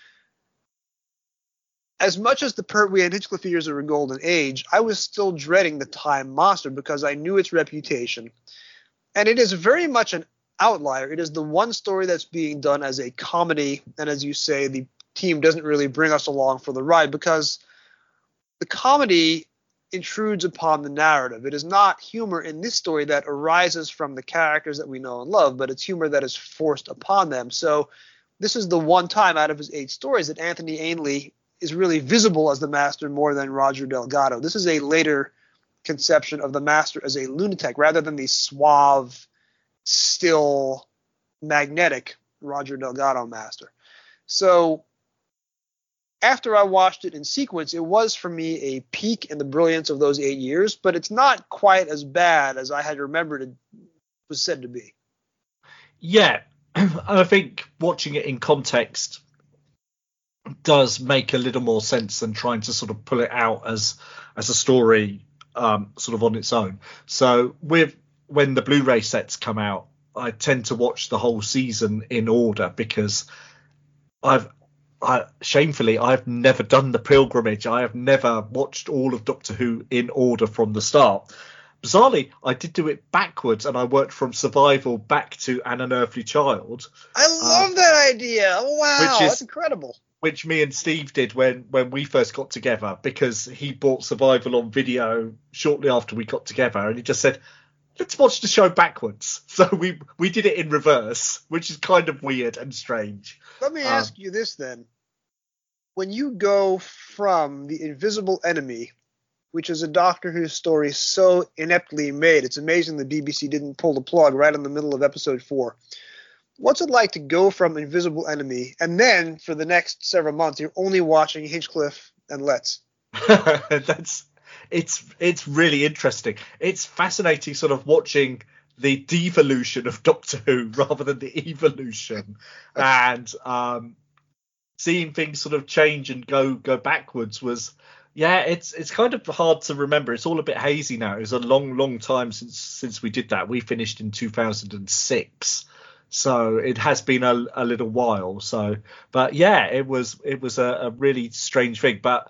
As much as the Pertwee and Hinchcliffe years are a golden age, I was still dreading the Time Monster because I knew its reputation. And it is very much an outlier. It is the one story that's being done as a comedy, and as you say, the team doesn't really bring us along for the ride because the comedy intrudes upon the narrative. It is not humor in this story that arises from the characters that we know and love, but it's humor that is forced upon them. So this is the one time out of his 8 stories that Anthony Ainley is really visible as the Master more than Roger Delgado. This is a later conception of the Master as a lunatic rather than the suave, still, magnetic Roger Delgado Master. So after I watched it in sequence, it was for me a peak in the brilliance of those 8 years, but it's not quite as bad as I had remembered it was said to be. Yeah, I think watching it in context does make a little more sense than trying to sort of pull it out as a story sort of on its own. So when the Blu-ray sets come out, I tend to watch the whole season in order because shamefully I've never done the pilgrimage. I have never watched all of Doctor Who in order from the start. Bizarrely, I did do it backwards, and I worked from Survival back to An Unearthly Child. I love that idea. Oh, wow, that's incredible. Which me and Steve did when we first got together, because he bought Survival on video shortly after we got together, and he just said, let's watch the show backwards. So we did it in reverse, which is kind of weird and strange. Let me ask you this then. When you go from The Invisible Enemy, which is a Doctor Who story so ineptly made, it's amazing the BBC didn't pull the plug right in the middle of episode 4. What's it like to go from Invisible Enemy, and then for the next several months you're only watching Hinchcliffe and Letts? It's really interesting. It's fascinating sort of watching the devolution of Doctor Who rather than the evolution, and seeing things sort of change and go backwards was, yeah, it's kind of hard to remember. It's all a bit hazy now. It was a long time since we did that. We finished in 2006. So it has been a little while. So, but yeah, it was a really strange thing. But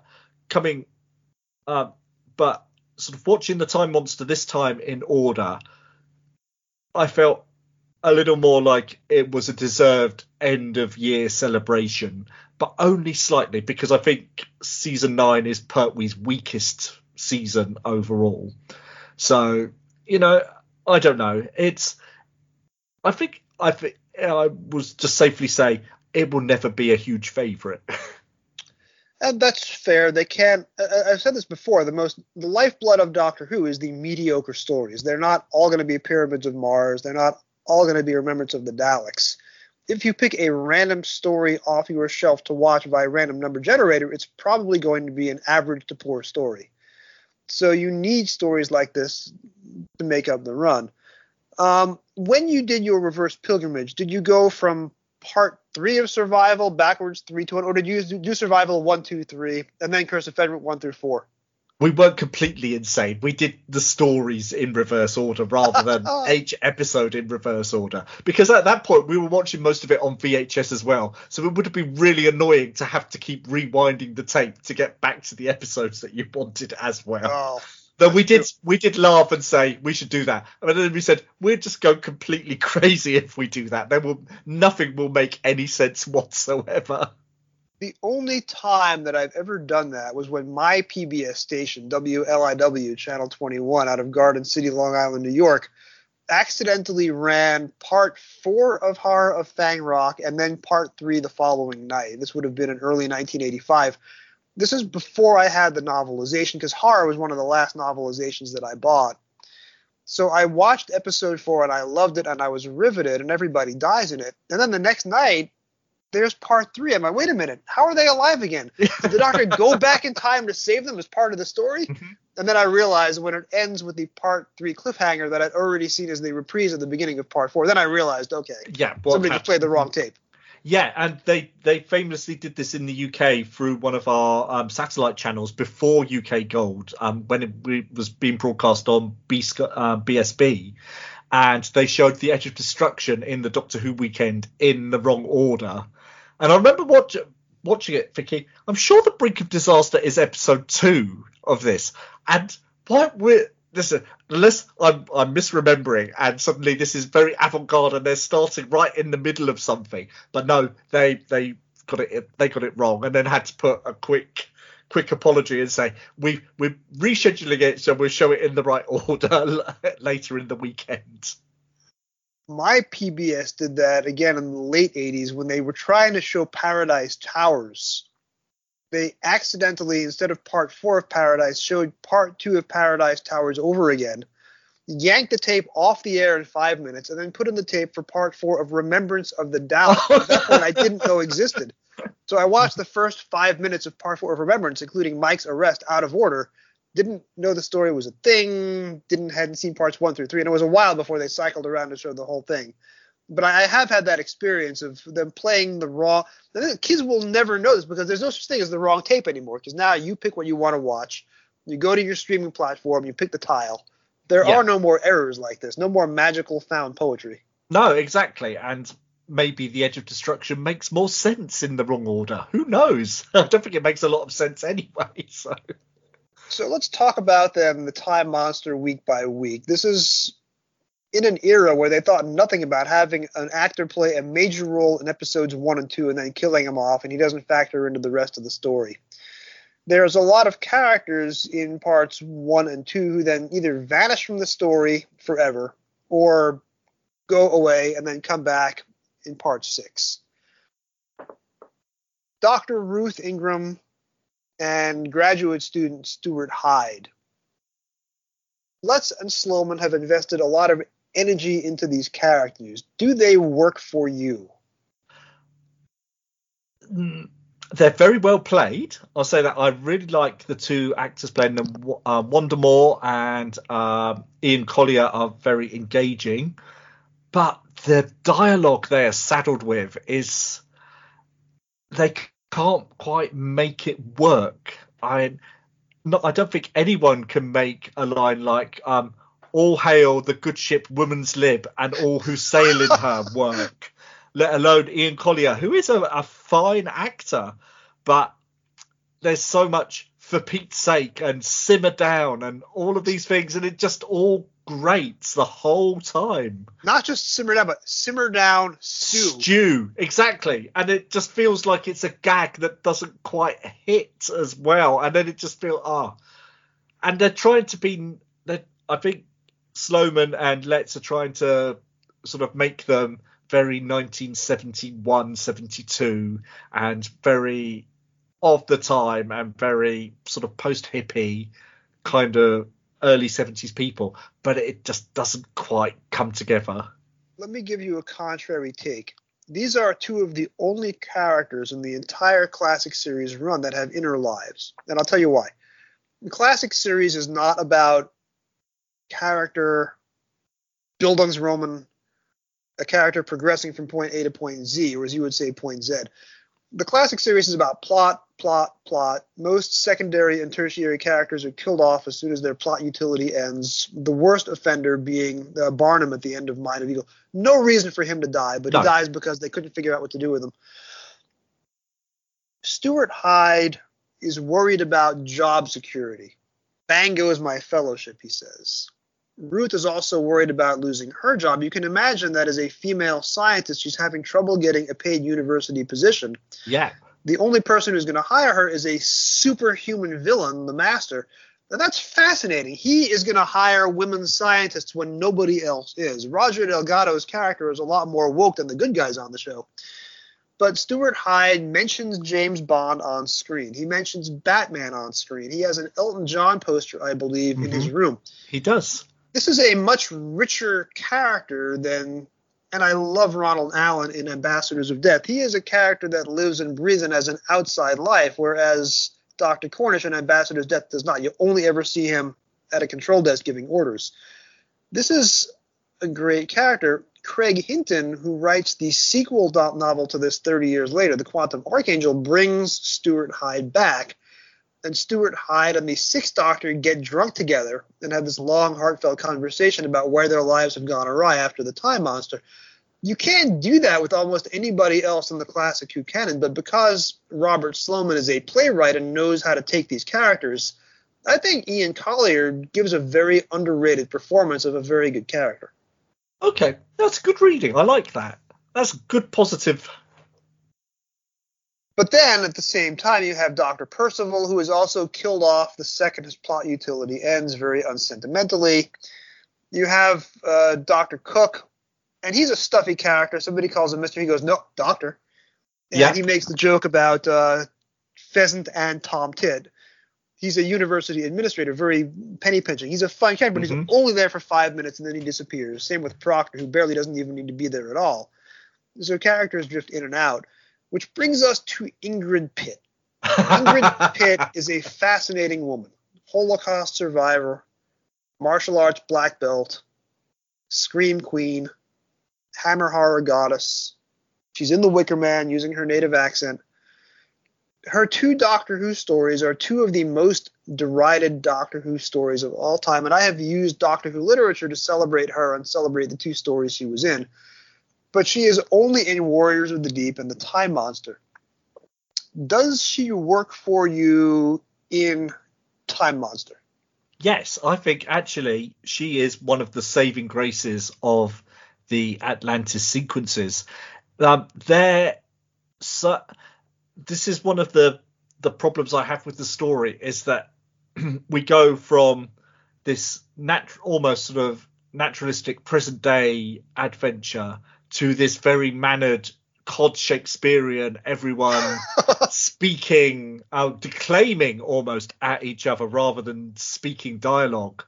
but sort of watching the Time Monster this time in order, I felt a little more like it was a deserved end of year celebration, but only slightly, because I think season 9 is Pertwee's weakest season overall. So, I don't know. I think I was just safely say it will never be a huge favourite. And that's fair. They can't. I've said this before. The lifeblood of Doctor Who is the mediocre stories. They're not all going to be Pyramids of Mars. They're not all going to be Remembrance of the Daleks. If you pick a random story off your shelf to watch via random number generator, it's probably going to be an average to poor story. So you need stories like this to make up the run. When you did your reverse pilgrimage, did you go from part 3 of Survival backwards 3 to 1, or did you do Survival 1, 2, 3, and then Curse of Fedra 1 through 4? We weren't completely insane. We did the stories in reverse order rather than each episode in reverse order, because at that point we were watching most of it on VHS as well. So it would have been really annoying to have to keep rewinding the tape to get back to the episodes that you wanted as well. Oh. Though we did laugh and say we should do that, and then we said we'll just go completely crazy if we do that. Nothing will make any sense whatsoever. The only time that I've ever done that was when my PBS station, WLIW, Channel 21, out of Garden City, Long Island, New York, accidentally ran part 4 of Horror of Fang Rock and then part 3 the following night. This would have been in early 1985. This is before I had the novelization, because Horror was one of the last novelizations that I bought. So I watched episode 4 and I loved it and I was riveted, and everybody dies in it. And then the next night, there's part 3. I'm like, wait a minute, how are they alive again? Did the Doctor go back in time to save them as part of the story? Mm-hmm. And then I realized when it ends with the part 3 cliffhanger that I'd already seen as the reprise at the beginning of part 4. Then I realized, okay, somebody just played the wrong tape. Yeah, and they famously did this in the UK through one of our satellite channels before UK Gold, when it was being broadcast on BSB, and they showed The Edge of Destruction in the Doctor Who weekend in the wrong order. And I remember watching it thinking, I'm sure The Brink of Disaster is episode 2 of this. And listen, unless I'm misremembering and suddenly this is very avant-garde and they're starting right in the middle of something. But no, they got it wrong, and then had to put a quick apology and say, we're rescheduling it, so we'll show it in the right order later in the weekend. My PBS did that again in the late 80s when they were trying to show Paradise Towers. They accidentally, instead of part 4 of Paradise, showed part 2 of Paradise Towers over again, yanked the tape off the air in 5 minutes, and then put in the tape for part 4 of Remembrance of the Daleks. At that point, I didn't know existed. So I watched the first 5 minutes of part 4 of Remembrance, including Mike's arrest, out of order. Didn't know the story was a thing, hadn't seen parts 1 through 3, and it was a while before they cycled around to show the whole thing. But I have had that experience of them playing the raw. The kids will never know this because there's no such thing as the wrong tape anymore, because now you pick what you want to watch. You go to your streaming platform, you pick the tile. There are no more errors like this, no more magical found poetry. No, exactly. And maybe The Edge of Destruction makes more sense in the wrong order. Who knows? I don't think it makes a lot of sense anyway. So let's talk about then the Time Monster week by week. This is in an era where they thought nothing about having an actor play a major role in episodes 1 and 2 and then killing him off, and he doesn't factor into the rest of the story. There's a lot of characters in parts 1 and 2 who then either vanish from the story forever or go away and then come back in part 6. Dr. Ruth Ingram and graduate student Stuart Hyde. Lutz and Sloman have invested a lot of energy into these characters. Do they work for you? They're very well played. I'll say that. I really like the two actors playing them. Wanda Moore and Ian Collier are very engaging, but the dialogue they are saddled with is they can't quite make it work. I don't think anyone can make a line like all hail the good ship Woman's Lib and all who sail in her work, let alone Ian Collier, who is a fine actor, but there's so much for Pete's sake and simmer down and all of these things, and it just all grates the whole time. Not just simmer down, but simmer down stew. Exactly. And it just feels like it's a gag that doesn't quite hit as well, and then it just feels and they're trying to be, I think Sloman and Letts are trying to sort of make them very 1971, 72 and very of the time and very sort of post-hippie kind of early 70s people, but it just doesn't quite come together. Let me give you a contrary take. These are two of the only characters in the entire classic series run that have inner lives, and I'll tell you why. The classic series is not about character Bildungsroman, a character progressing from point A to point Z, or as you would say, point Z. The classic series is about plot. Most secondary and tertiary characters are killed off as soon as their plot utility ends, the worst offender being Barnum at the end of Mind of Eagle. No reason for him to die, but he dies because they couldn't figure out what to do with him. Stuart Hyde is worried about job security. Bang goes my fellowship, he says. Ruth is also worried about losing her job. You can imagine that as a female scientist, she's having trouble getting a paid university position. Yeah. The only person who's going to hire her is a superhuman villain, the Master. And that's fascinating. He is going to hire women scientists when nobody else is. Roger Delgado's character is a lot more woke than the good guys on the show. But Stuart Hyde mentions James Bond on screen. He mentions Batman on screen. He has an Elton John poster, I believe, in his room. He does. This is a much richer character than, and I love Ronald Allen in Ambassadors of Death. He is a character that lives and breathes and has an outside life, whereas Dr. Cornish in Ambassadors of Death does not. You only ever see him at a control desk giving orders. This is a great character. Craig Hinton, who writes the sequel novel to this 30 years later, The Quantum Archangel, brings Stuart Hyde back. And Stuart Hyde and the Sixth Doctor get drunk together and have this long, heartfelt conversation about where their lives have gone awry after the Time Monster. You can't do that with almost anybody else in the classic Who canon, but because Robert Sloman is a playwright and knows how to take these characters, I think Ian Collier gives a very underrated performance of a very good character. Okay, that's good reading. I like that. That's good, positive. But then, at the same time, you have Dr. Percival, who is also killed off the second his plot utility ends very unsentimentally. You have Dr. Cook, and he's a stuffy character. Somebody calls him Mr. He goes, no, Doctor. And he makes the joke about Pheasant and Tom Tidd. He's a university administrator, very penny-pinching. He's a fun character, but he's only there for 5 minutes, and then he disappears. Same with Proctor, who barely doesn't even need to be there at all. So characters drift in and out, which brings us to Ingrid Pitt. Ingrid Pitt is a fascinating woman. Holocaust survivor, martial arts black belt, scream queen, hammer horror goddess. She's in The Wicker Man using her native accent. Her two Doctor Who stories are two of the most derided Doctor Who stories of all time, and I have used Doctor Who literature to celebrate her and celebrate the two stories she was in. But she is only in Warriors of the Deep and the Time Monster. Does she work for you in Time Monster? Yes, I think actually she is one of the saving graces of the Atlantis sequences. This is one of the problems I have with the story, is that we go from this almost sort of naturalistic present day adventure to this very mannered cod Shakespearean, everyone speaking, declaiming almost at each other rather than speaking dialogue.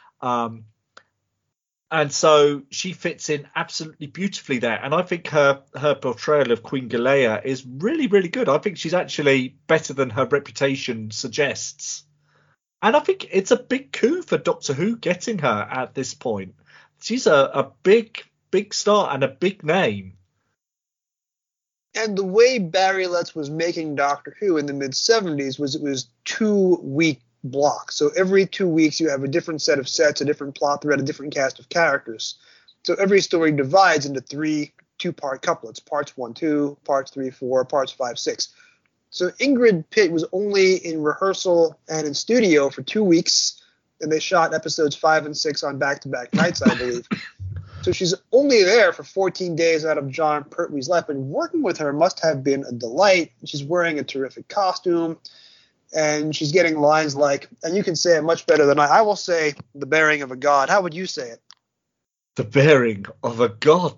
And so she fits in absolutely beautifully there. And I think her portrayal of Queen Galea is really, really good. I think she's actually better than her reputation suggests. And I think it's a big coup for Doctor Who getting her at this point. She's a big star and a big name. And the way Barry Letts was making Doctor Who in the mid-'70s was it was 2-week blocks. So every 2 weeks you have a different set of sets, a different plot thread, a different cast of characters. So every story divides into 3 two-part couplets, parts 1, 2, parts 3, 4, parts 5, 6. So Ingrid Pitt was only in rehearsal and in studio for 2 weeks, and they shot episodes 5 and 6 on back-to-back nights, I believe. So she's only there for 14 days out of John Pertwee's life, and working with her must have been a delight. She's wearing a terrific costume, and she's getting lines like, and you can say it much better than I will say, the bearing of a god. How would you say it? The bearing of a god.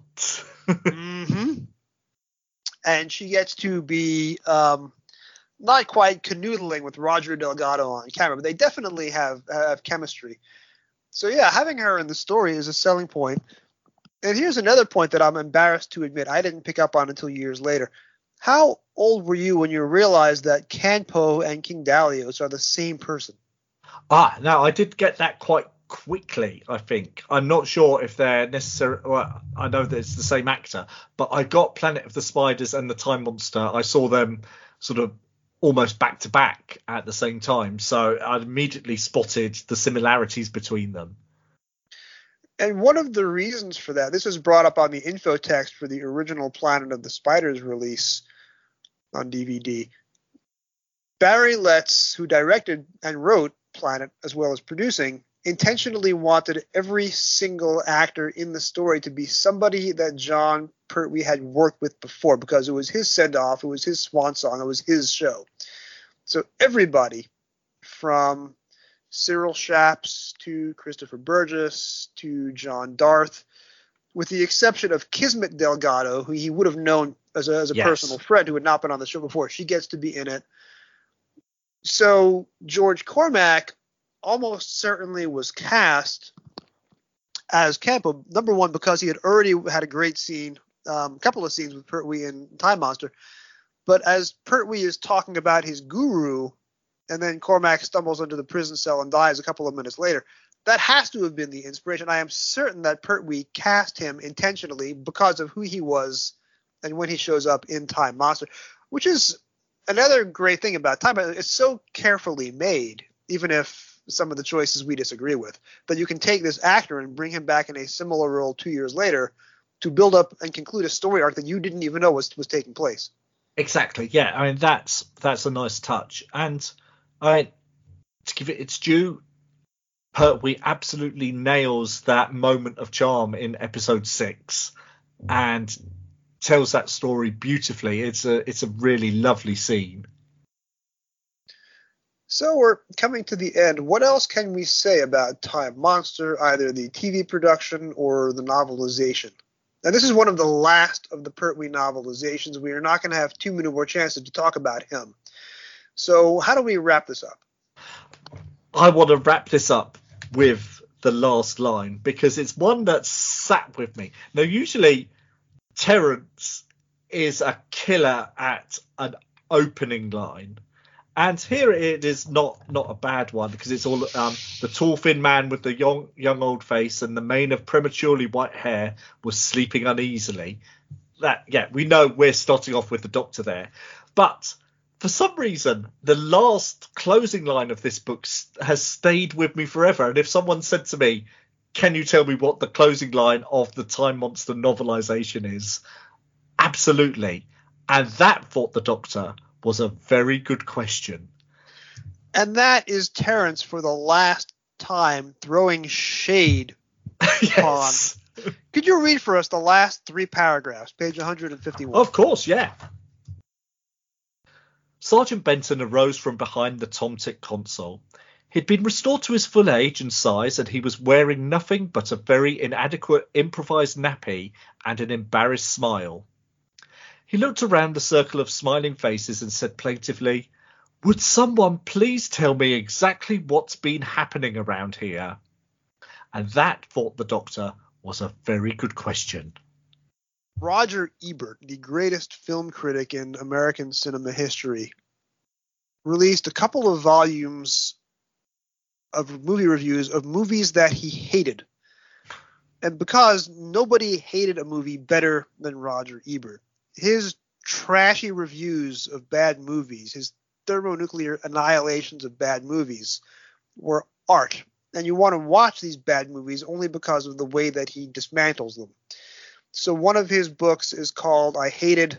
And she gets to be not quite canoodling with Roger Delgado on camera, but they definitely have chemistry. So yeah, having her in the story is a selling point. And here's another point that I'm embarrassed to admit I didn't pick up on until years later. How old were you when you realized that Kanpo and King Dalios are the same person? Now I did get that quite quickly, I think. I'm not sure if they're necessary. Well, I know that it's the same actor, but I got Planet of the Spiders and the Time Monster. I saw them sort of almost back to back at the same time. So I immediately spotted the similarities between them. And one of the reasons for that, this was brought up on the info text for the original Planet of the Spiders release on DVD. Barry Letts, who directed and wrote Planet as well as producing, intentionally wanted every single actor in the story to be somebody that John Pertwee had worked with before, because it was his send-off, it was his swan song, it was his show. So everybody from Cyril Shaps to Christopher Burgess to John Darth, with the exception of Kismet Delgado, who he would have known as a Yes. personal friend who had not been on the show before. She gets to be in it. So George Cormack almost certainly was cast as Campo, number one, because he had already had a great scene, a couple of scenes with Pertwee in Time Monster. But as Pertwee is talking about his guru, and then Cormac stumbles into the prison cell and dies a couple of minutes later, that has to have been the inspiration. I am certain that Pertwee cast him intentionally because of who he was and when he shows up in Time Monster, which is another great thing about Time Monster. It's so carefully made, even if some of the choices we disagree with, that you can take this actor and bring him back in a similar role 2 years later to build up and conclude a story arc that you didn't even know was taking place. Exactly. Yeah. I mean, that's a nice touch. And to give it its due, Pertwee absolutely nails that moment of charm in episode 6 and tells that story beautifully. It's a really lovely scene. So we're coming to the end. What else can we say about Time Monster, either the TV production or the novelization? Now, this is one of the last of the Pertwee novelizations. We are not going to have too many more chances to talk about him. So how do we wrap this up? I want to wrap this up with the last line because it's one that sat with me. Now, usually Terence is a killer at an opening line. And here it is not a bad one because it's all the tall, thin man with the young old face and the mane of prematurely white hair was sleeping uneasily. We know we're starting off with the Doctor there. But for some reason, the last closing line of this book has stayed with me forever. And if someone said to me, can you tell me what the closing line of the Time Monster novelization is? Absolutely. And that, thought the Doctor, was a very good question. And that is Terence for the last time throwing shade Yes. on. Could you read for us the last 3 paragraphs, page 151? Of course, yeah. Sergeant Benton arose from behind the Tomtic console. He'd been restored to his full age and size, and he was wearing nothing but a very inadequate improvised nappy and an embarrassed smile. He looked around the circle of smiling faces and said plaintively, "Would someone please tell me exactly what's been happening around here?" And that, thought the Doctor, was a very good question. Roger Ebert, the greatest film critic in American cinema history, released a couple of volumes of movie reviews of movies that he hated. And because nobody hated a movie better than Roger Ebert, his trashy reviews of bad movies, his thermonuclear annihilations of bad movies, were art. And you want to watch these bad movies only because of the way that he dismantles them. So one of his books is called I Hated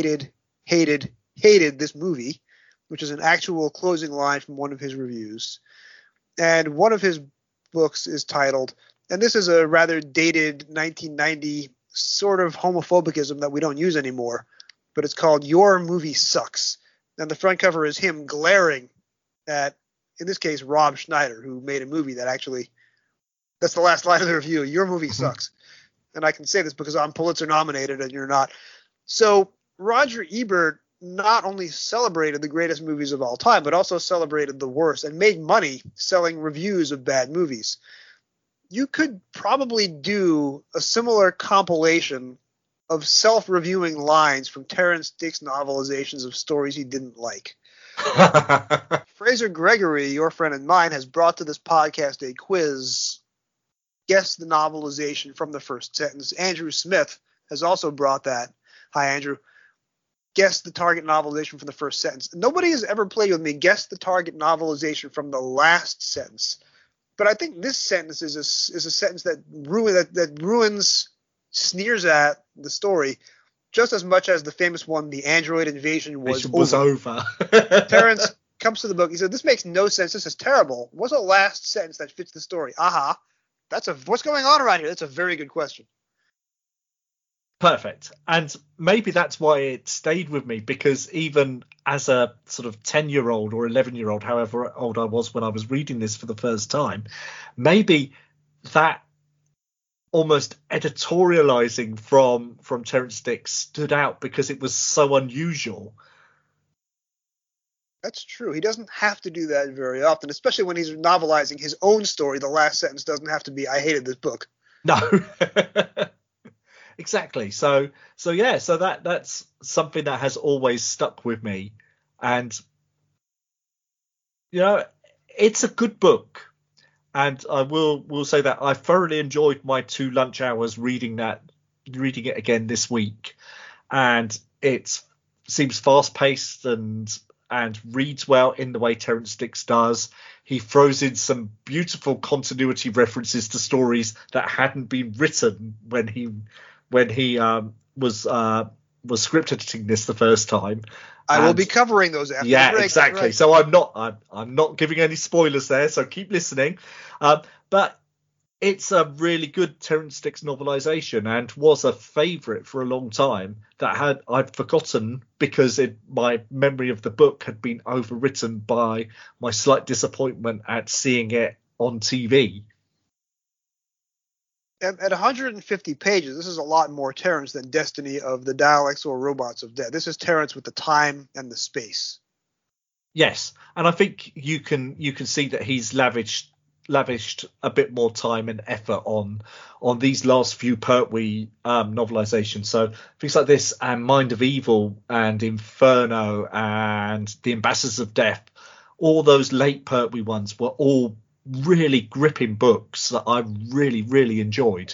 This Movie, which is an actual closing line from one of his reviews. And one of his books is titled, and this is a rather dated 1990 sort of homophobicism that we don't use anymore, but it's called Your Movie Sucks. And the front cover is him glaring at, in this case, Rob Schneider, who made a movie that actually, that's the last line of the review, Your Movie Sucks. And I can say this because I'm Pulitzer nominated and you're not. So Roger Ebert not only celebrated the greatest movies of all time, but also celebrated the worst and made money selling reviews of bad movies. You could probably do a similar compilation of self-reviewing lines from Terence Dick's novelizations of stories he didn't like. Fraser Gregory, your friend and mine, has brought to this podcast a quiz. Guess the novelization from the first sentence. Andrew Smith has also brought that. Hi, Andrew. Guess the target novelization from the first sentence. Nobody has ever played with me. Guess the target novelization from the last sentence. But I think this sentence is a sentence that ruins, sneers at the story just as much as the famous one, the android invasion was over. Terence comes to the book. He said, "This makes no sense. This is terrible. What's the last sentence that fits the story?" Aha. What's going on around here? That's a very good question. Perfect. And maybe that's why it stayed with me, because even as a sort of 10-year-old or 11-year-old, however old I was when I was reading this for the first time, maybe that almost editorializing from Terrance Dicks stood out because it was so unusual. That's true. He doesn't have to do that very often, especially when he's novelizing his own story. The last sentence doesn't have to be, "I hated this book." No. Exactly. So that's something that has always stuck with me. And, it's a good book. And I will say that I thoroughly enjoyed my 2 lunch hours reading it again this week. And it seems fast paced and reads well in the way Terrance Dicks does. He throws in some beautiful continuity references to stories that hadn't been written when he was script editing this the first time. I will be covering those after the break. Exactly. Right. So I'm not giving any spoilers there, so keep listening. But it's a really good Terrance Dicks novelization, and was a favorite for a long time that I'd forgotten because my memory of the book had been overwritten by my slight disappointment at seeing it on TV. At 150 pages, this is a lot more Terrance than Destiny of the Daleks or Robots of Death. This is Terrance with the time and the space. Yes, and I think you can see that he's lavished a bit more time and effort on these last few Pertwee novelizations. So things like this and Mind of Evil and Inferno and The Ambassadors of Death, all those late Pertwee ones were all really gripping books that I really, really enjoyed.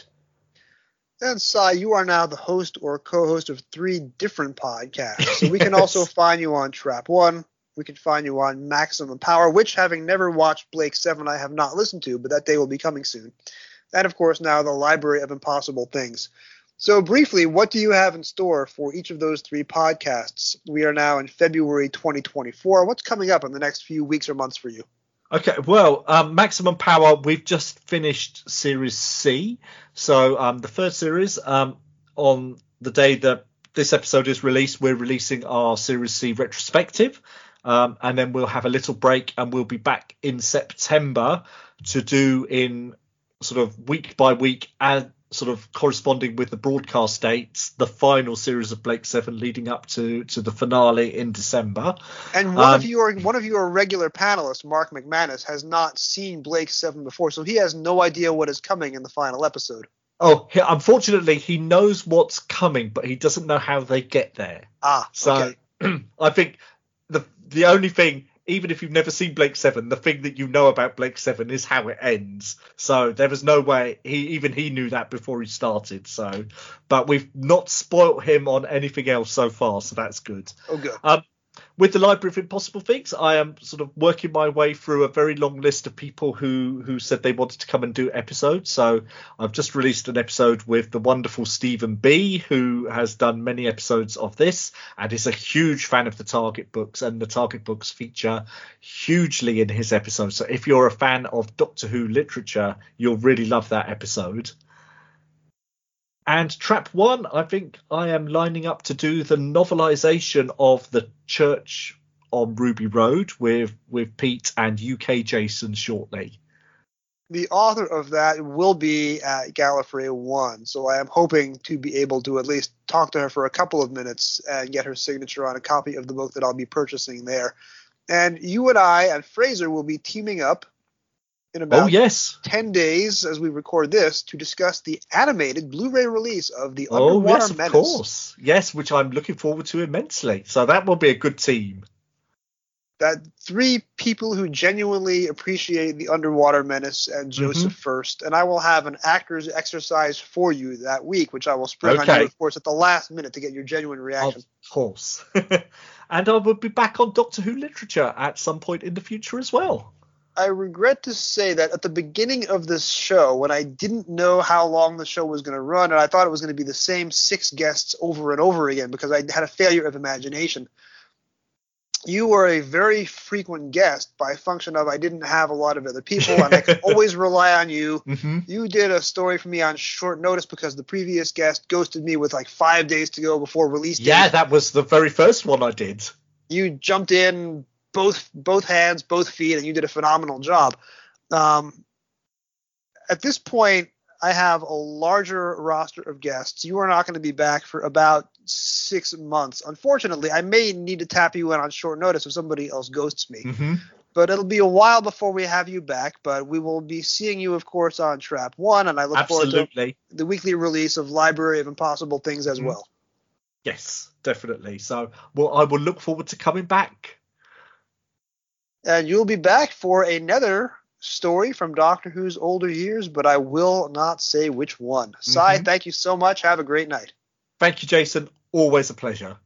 And Cy, you are now the host or co-host of 3 different podcasts. So we can also find you on Trap One. We can find you on Maximum Power, which, having never watched Blake 7, I have not listened to, but that day will be coming soon. And, of course, now the Library of Impossible Things. So briefly, what do you have in store for each of those 3 podcasts? We are now in February 2024. What's coming up in the next few weeks or months for you? Okay, well, Maximum Power, we've just finished Series C. So the first series, on the day that this episode is released, we're releasing our Series C retrospective. And then we'll have a little break, and we'll be back in September to do in sort of week by week and sort of corresponding with the broadcast dates, the final series of Blake 7 leading up to the finale in December. And one of your regular panelists, Mark McManus, has not seen Blake 7 before, so he has no idea what is coming in the final episode. Oh, unfortunately, he knows what's coming, but he doesn't know how they get there. Okay. I think the only thing, even if you've never seen Blake 7, the thing that you know about Blake 7 is how it ends. So there was no way he knew that before he started. So, but we've not spoilt him on anything else so far, so that's good. Oh, good. With the Library of Impossible Things, I am sort of working my way through a very long list of people who said they wanted to come and do episodes. So I've just released an episode with the wonderful Stephen B, who has done many episodes of this and is a huge fan of the Target books, and the Target books feature hugely in his episodes. So if you're a fan of Doctor Who literature, you'll really love that episode. And Trap One, I think I am lining up to do the novelization of The Church on Ruby Road with Pete and UK Jason shortly. The author of that will be at Gallifrey 1, so I am hoping to be able to at least talk to her for a couple of minutes and get her signature on a copy of the book that I'll be purchasing there. And you and I and Fraser will be teaming up in about 10 days as we record this to discuss the animated Blu-ray release of The Underwater Menace. Of course. Yes, which I'm looking forward to immensely. So that will be a good team. That 3 people who genuinely appreciate The Underwater Menace and Joseph first. And I will have an actor's exercise for you that week, which I will spring on you, of course, at the last minute to get your genuine reaction. Of course. And I will be back on Doctor Who literature at some point in the future as well. I regret to say that at the beginning of this show, when I didn't know how long the show was going to run, and I thought it was going to be the same 6 guests over and over again because I had a failure of imagination, you were a very frequent guest by function of I didn't have a lot of other people, and I could always rely on you. Mm-hmm. You did a story for me on short notice because the previous guest ghosted me with like 5 days to go before release date. Yeah, that was the very first one I did. You jumped in both hands, both feet, and you did a phenomenal job. At this point, I have a larger roster of guests. You are not going to be back for about 6 months. Unfortunately, I may need to tap you in on short notice if somebody else ghosts me. Mm-hmm. But it'll be a while before we have you back. But we will be seeing you, of course, on Trap 1, and I look forward to the weekly release of Library of Impossible Things as well. Yes, definitely. So I will look forward to coming back. And you'll be back for another story from Doctor Who's older years, but I will not say which one. Sai, thank you so much. Have a great night. Thank you, Jason. Always a pleasure.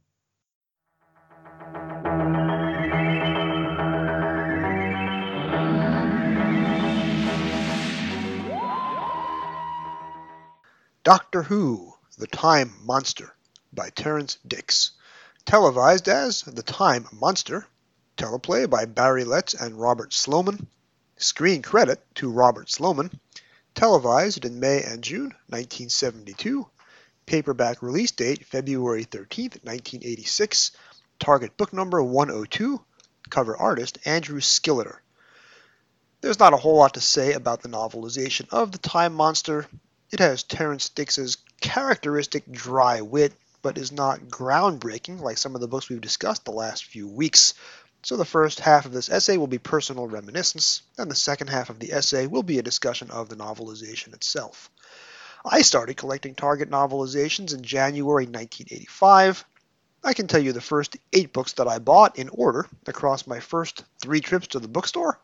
Doctor Who, The Time Monster by Terrance Dicks. Televised as The Time Monster. Teleplay by Barry Letts and Robert Sloman. Screen credit to Robert Sloman. Televised in May and June 1972. Paperback release date February 13th, 1986. Target book number 102. Cover artist Andrew Skilleter. There's not a whole lot to say about the novelization of The Time Monster. It has Terrance Dicks' characteristic dry wit, but is not groundbreaking like some of the books we've discussed the last few weeks. So the first half of this essay will be personal reminiscence, and the second half of the essay will be a discussion of the novelization itself. I started collecting Target novelizations in January 1985. I can tell you the first 8 books that I bought in order across my first 3 trips to the bookstore.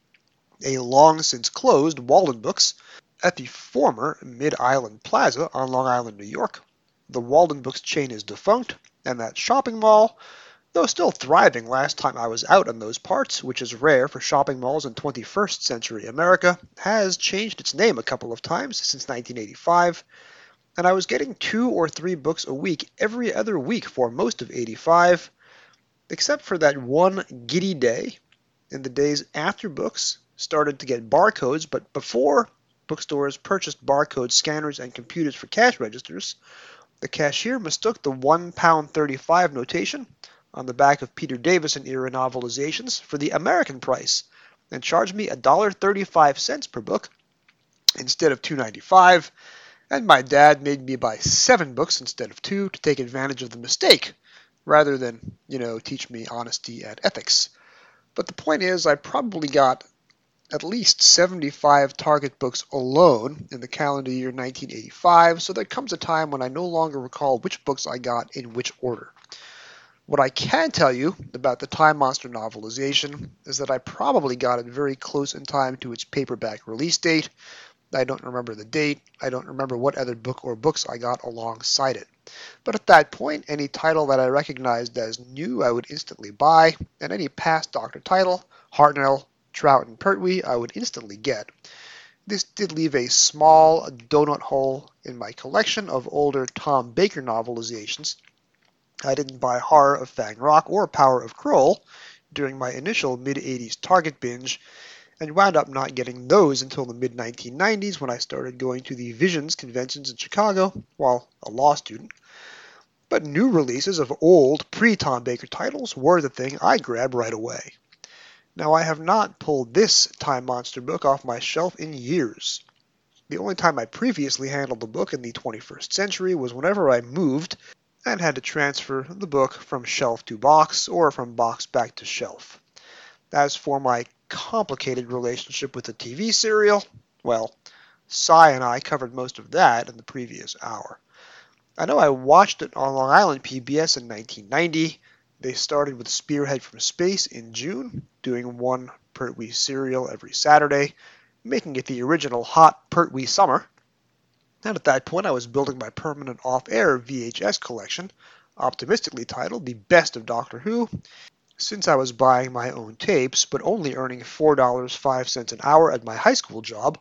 A long-since-closed Walden Books at the former Mid-Island Plaza on Long Island, New York. The Walden Books chain is defunct, and that shopping mall, though still thriving last time I was out in those parts, which is rare for shopping malls in 21st century America, has changed its name a couple of times since 1985, and I was getting 2 or 3 books a week every other week for most of 85, except for that one giddy day in the days after books started to get barcodes, but before bookstores purchased barcode scanners and computers for cash registers. The cashier mistook the £1.35 notation on the back of Peter Davison-era novelizations for the American price and charged me $1.35 per book instead of $2.95, and my dad made me buy 7 books instead of 2 to take advantage of the mistake, rather than, teach me honesty and ethics. But the point is, I probably got at least 75 Target books alone in the calendar year 1985, so there comes a time when I no longer recall which books I got in which order. What I can tell you about the Time Monster novelization is that I probably got it very close in time to its paperback release date. I don't remember the date. I don't remember what other book or books I got alongside it. But at that point, any title that I recognized as new I would instantly buy, and any past Doctor title, Hartnell, Trout, and Pertwee, I would instantly get. This did leave a small donut hole in my collection of older Tom Baker novelizations. I didn't buy Horror of Fang Rock or Power of Kroll during my initial mid-80s Target binge, and wound up not getting those until the mid-1990s when I started going to the Visions conventions in Chicago while a law student. But new releases of old pre-Tom Baker titles were the thing I grabbed right away. Now, I have not pulled this Time Monster book off my shelf in years. The only time I previously handled a book in the 21st century was whenever I moved and had to transfer the book from shelf to box or from box back to shelf. As for my complicated relationship with the TV serial, well, Sai and I covered most of that in the previous hour. I know I watched it on Long Island PBS in 1990. They started with Spearhead from Space in June, doing one Pertwee serial every Saturday, making it the original hot Pertwee summer. And at that point I was building my permanent off-air VHS collection, optimistically titled The Best of Doctor Who, since I was buying my own tapes, but only earning $4.05 an hour at my high school job,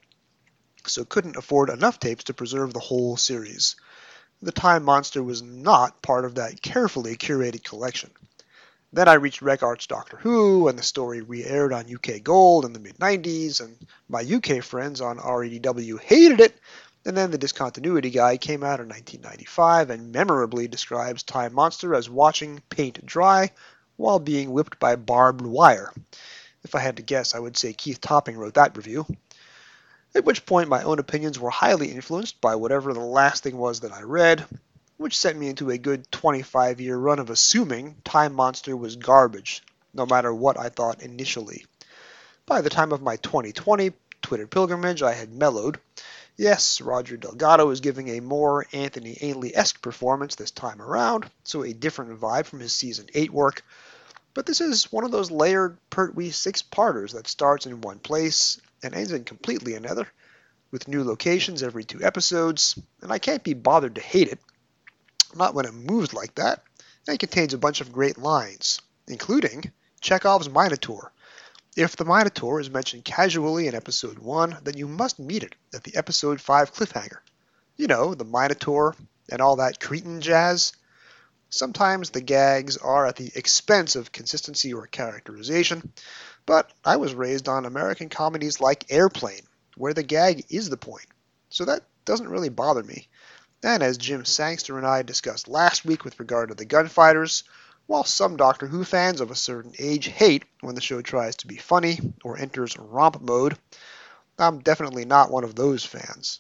so couldn't afford enough tapes to preserve the whole series. The Time Monster was not part of that carefully curated collection. Then I reached Regards Doctor Who, and the story re-aired on UK Gold in the mid-90s, and my UK friends on REDW hated it, and then the Discontinuity Guide came out in 1995 and memorably describes Time Monster as watching paint dry while being whipped by barbed wire. If I had to guess, I would say Keith Topping wrote that review. At which point my own opinions were highly influenced by whatever the last thing was that I read, which sent me into a good 25-year run of assuming Time Monster was garbage, no matter what I thought initially. By the time of my 2020 Twitter pilgrimage, I had mellowed. Yes, Roger Delgado is giving a more Anthony Ainley-esque performance this time around, so a different vibe from his Season 8 work, but this is one of those layered Pertwee six-parters that starts in one place and ends in completely another, with new locations every 2 episodes, and I can't be bothered to hate it, not when it moves like that, and contains a bunch of great lines, including Chekhov's Minotaur. If the Minotaur is mentioned casually in Episode 1, then you must meet it at the Episode 5 cliffhanger. You know, the Minotaur and all that Cretan jazz. Sometimes the gags are at the expense of consistency or characterization, but I was raised on American comedies like Airplane, where the gag is the point, so that doesn't really bother me. And as Jim Sangster and I discussed last week with regard to the Gunfighters, while some Doctor Who fans of a certain age hate when the show tries to be funny or enters romp mode, I'm definitely not one of those fans.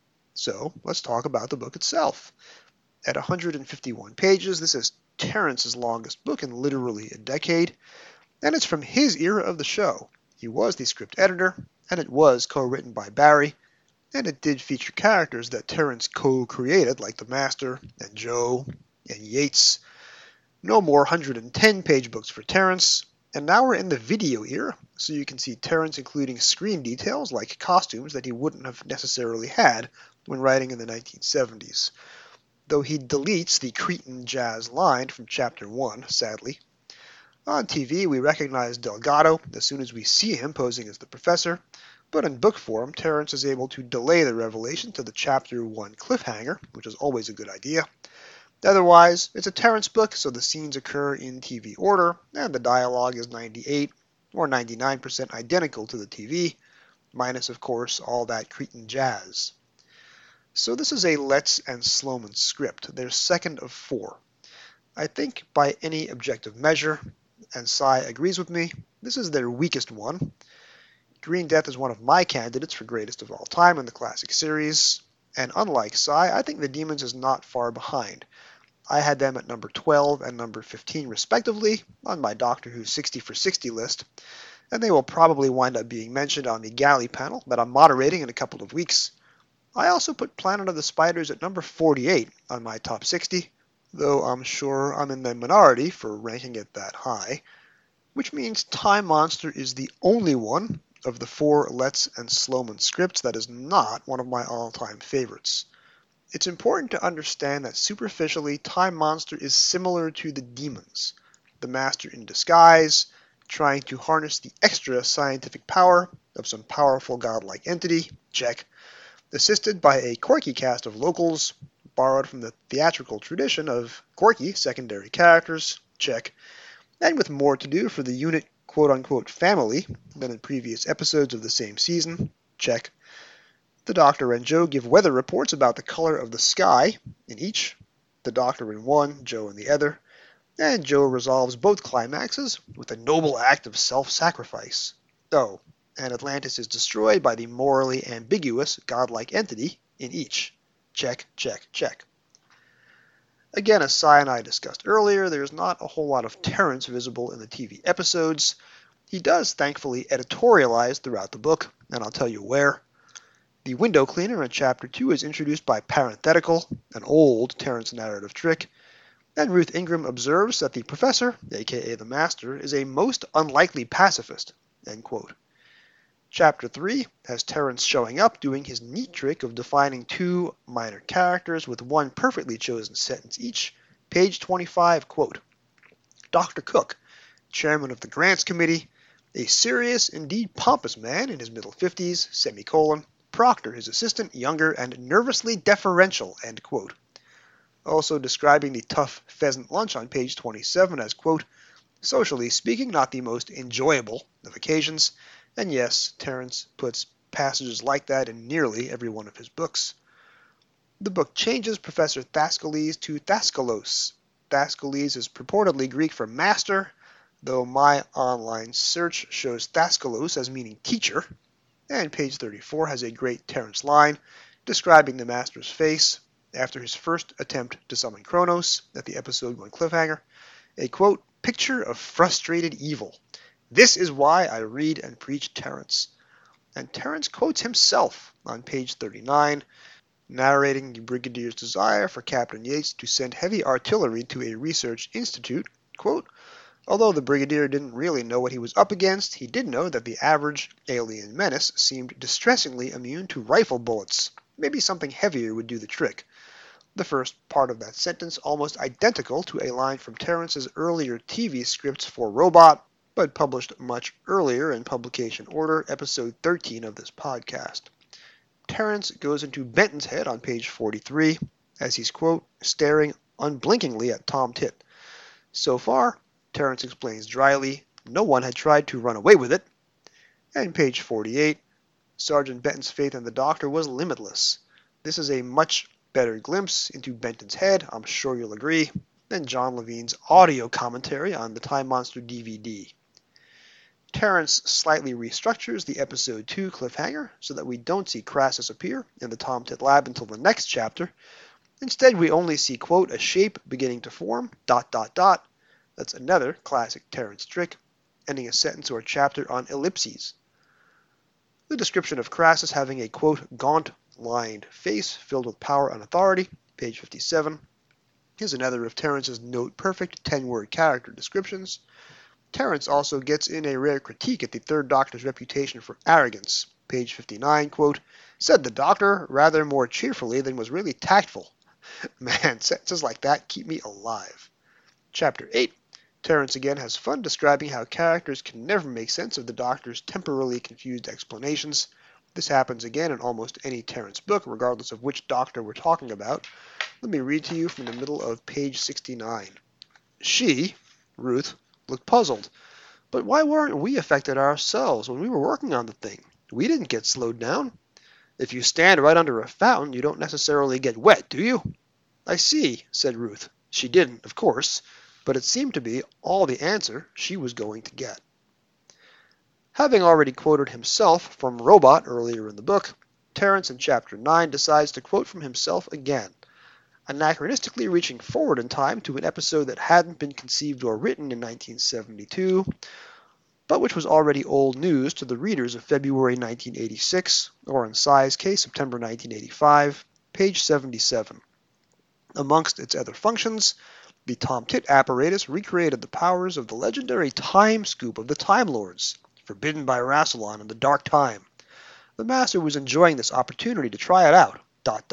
So let's talk about the book itself. At 151 pages, this is Terrence's longest book in literally a decade, and it's from his era of the show. He was the script editor, and it was co-written by Barry, and it did feature characters that Terrence co-created, like the Master, and Joe, and Yates. No more 110-page books for Terrence, and now we're in the video era, so you can see Terrence including screen details like costumes that he wouldn't have necessarily had when writing in the 1970s. Though he deletes the Cretan jazz line from Chapter 1, sadly. On TV, we recognize Delgado as soon as we see him posing as the Professor, but in book form, Terrence is able to delay the revelation to the Chapter 1 cliffhanger, which is always a good idea. Otherwise, it's a Terrence book, so the scenes occur in TV order, and the dialogue is 98 or 99% identical to the TV, minus, of course, all that Cretan jazz. So this is a Letts and Sloman script, their second of 4. I think by any objective measure, and Cy agrees with me, this is their weakest one. Green Death is one of my candidates for greatest of all time in the classic series, and unlike Cy, I think The Demons is not far behind. I had them at number 12 and number 15 respectively on my Doctor Who 60 for 60 list, and they will probably wind up being mentioned on the Galley panel that I'm moderating in a couple of weeks. I also put Planet of the Spiders at number 48 on my top 60, though I'm sure I'm in the minority for ranking it that high, which means Time Monster is the only one of the 4 Letts and Sloman scripts that is not one of my all-time favorites. It's important to understand that superficially, Time Monster is similar to the Demons, the Master in disguise, trying to harness the extra scientific power of some powerful godlike entity, check, assisted by a quirky cast of locals, borrowed from the theatrical tradition of quirky secondary characters, check, and with more to do for the unit quote-unquote family than in previous episodes of the same season, check. The Doctor and Joe give weather reports about the color of the sky in each, the Doctor in one, Joe in the other, and Joe resolves both climaxes with a noble act of self-sacrifice. Oh, and Atlantis is destroyed by the morally ambiguous godlike entity in each. Check, check, check. Again, as Cy and I discussed earlier, there's not a whole lot of Terrence visible in the TV episodes. He does, thankfully, editorialize throughout the book, and I'll tell you where. The window cleaner in Chapter 2 is introduced by parenthetical, an old Terrence narrative trick, and Ruth Ingram observes that the Professor, aka the Master, is a most unlikely pacifist, end quote. Chapter 3 has Terrence showing up doing his neat trick of defining 2 minor characters with one perfectly chosen sentence each. Page 25, quote, Dr. Cook, chairman of the Grants Committee, a serious, indeed pompous man in his middle 50s, semicolon, Proctor, his assistant, younger and nervously deferential, end quote. Also describing the tough pheasant lunch on page 27 as, quote, Socially speaking, not the most enjoyable of occasions, and yes, Terence puts passages like that in nearly every one of his books. The book changes Professor Thascales to Thaskalos. Thascales is purportedly Greek for master, though my online search shows Thaskalos as meaning teacher, and page 34 has a great Terence line describing the master's face after his first attempt to summon Kronos at the episode 1 cliffhanger, a quote, picture of frustrated evil. This is why I read and preach Terence. And Terence quotes himself on page 39, narrating the Brigadier's desire for Captain Yates to send heavy artillery to a research institute. Quote, although the Brigadier didn't really know what he was up against, he did know that the average alien menace seemed distressingly immune to rifle bullets. Maybe something heavier would do the trick. The first part of that sentence almost identical to a line from Terence's earlier TV scripts for Robot, but published much earlier in publication order, episode 13 of this podcast. Terence goes into Benton's head on page 43, as he's, quote, staring unblinkingly at Tom Tit. So far, Terence explains dryly, no one had tried to run away with it. And page 48, Sergeant Benton's faith in the Doctor was limitless. This is a much better glimpse into Benton's head, I'm sure you'll agree, than John Levine's audio commentary on the Time Monster DVD. Terence slightly restructures the episode 2 cliffhanger so that we don't see Crassus appear in the Tom Tit lab until the next chapter. Instead, we only see, quote, a shape beginning to form, ... That's another classic Terence trick, ending a sentence or a chapter on ellipses. The description of Crassus having a, quote, gaunt-lined face filled with power and authority, page 57, is another of Terence's note-perfect 10-word character descriptions. Terence also gets in a rare critique at the Third Doctor's reputation for arrogance. Page 59, quote, said the Doctor rather more cheerfully than was really tactful. Man, sentences like that keep me alive. Chapter 8. Terence again has fun describing how characters can never make sense of the Doctor's temporarily confused explanations. This happens again in almost any Terence book, regardless of which Doctor we're talking about. Let me read to you from the middle of page 69. She, Ruth, looked puzzled. But why weren't we affected ourselves when we were working on the thing? We didn't get slowed down. If you stand right under a fountain, you don't necessarily get wet, do you? I see, said Ruth. She didn't, of course, but it seemed to be all the answer she was going to get. Having already quoted himself from Robot earlier in the book, Terence in Chapter 9 decides to quote from himself again, anachronistically reaching forward in time to an episode that hadn't been conceived or written in 1972, but which was already old news to the readers of February 1986, or in Sai's case, September 1985, page 77. Amongst its other functions, the Tom Tit apparatus recreated the powers of the legendary Time Scoop of the Time Lords, forbidden by Rassilon in the Dark Time. The Master was enjoying this opportunity to try it out, ...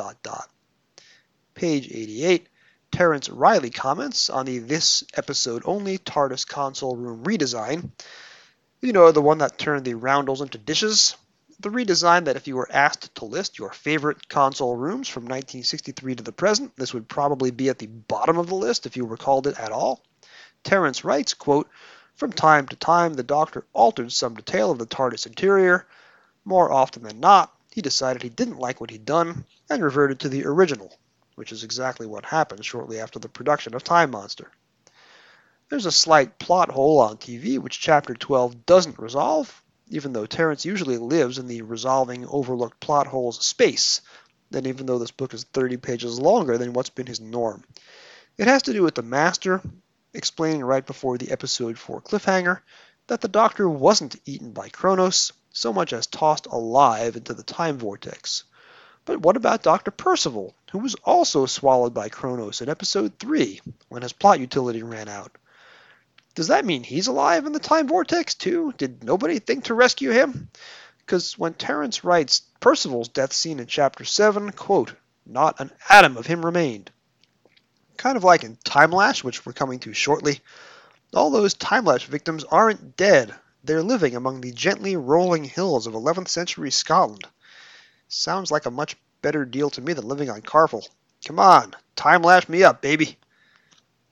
Page 88, Terence Riley comments on the this episode only TARDIS console room redesign. You know, the one that turned the roundels into dishes? The redesign that if you were asked to list your favorite console rooms from 1963 to the present, this would probably be at the bottom of the list if you recalled it at all. Terence writes, quote, from time to time the Doctor altered some detail of the TARDIS interior. More often than not, he decided he didn't like what he'd done and reverted to the original, which is exactly what happened shortly after the production of Time Monster. There's a slight plot hole on TV which Chapter 12 doesn't resolve, even though Terence usually lives in the resolving overlooked plot holes space, and even though this book is 30 pages longer than what's been his norm. It has to do with the Master explaining right before the episode 4 cliffhanger that the Doctor wasn't eaten by Kronos, so much as tossed alive into the time vortex. But what about Dr. Percival, who was also swallowed by Kronos in episode 3, when his plot utility ran out? Does that mean he's alive in the time vortex, too? Did nobody think to rescue him? Because when Terence writes Percival's death scene in Chapter 7, quote, not an atom of him remained. Kind of like in Timelash, which we're coming to shortly, all those Timelash victims aren't dead. They're living among the gently rolling hills of 11th century Scotland. Sounds like a much better deal to me than living on Carvel. Come on, Timelash me up, baby.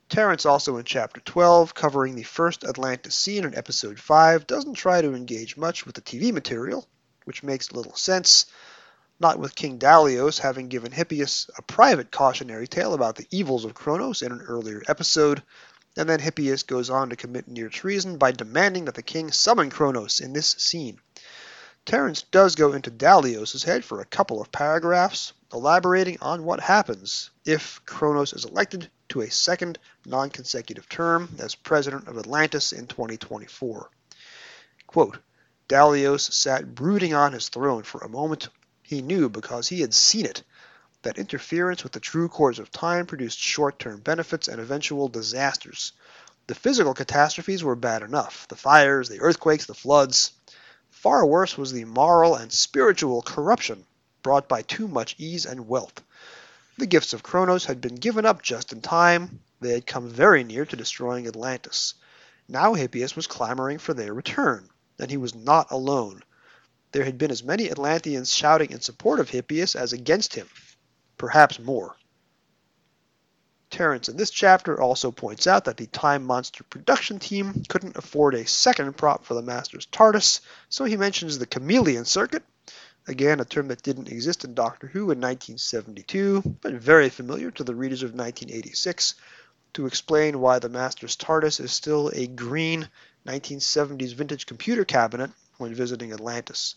Terrence also in Chapter 12, covering the first Atlantis scene in Episode 5, doesn't try to engage much with the TV material, which makes little sense, not with King Dalios having given Hippias a private cautionary tale about the evils of Kronos in an earlier episode, and then Hippias goes on to commit near treason by demanding that the king summon Kronos in this scene. Terrence does go into Dalios' head for a couple of paragraphs, elaborating on what happens if Kronos is elected to a second non-consecutive term as president of Atlantis in 2024. Quote, Dalios sat brooding on his throne for a moment. He knew, because he had seen it, that interference with the true course of time produced short-term benefits and eventual disasters. The physical catastrophes were bad enough, the fires, the earthquakes, the floods. Far worse was the moral and spiritual corruption brought by too much ease and wealth. The gifts of Kronos had been given up just in time. They had come very near to destroying Atlantis. Now Hippias was clamoring for their return, and he was not alone. There had been as many Atlanteans shouting in support of Hippias as against him, perhaps more. Terrence in this chapter also points out that the Time Monster production team couldn't afford a second prop for the Master's TARDIS, so he mentions the chameleon circuit, again a term that didn't exist in Doctor Who in 1972, but very familiar to the readers of 1986, to explain why the Master's TARDIS is still a green 1970s vintage computer cabinet when visiting Atlantis.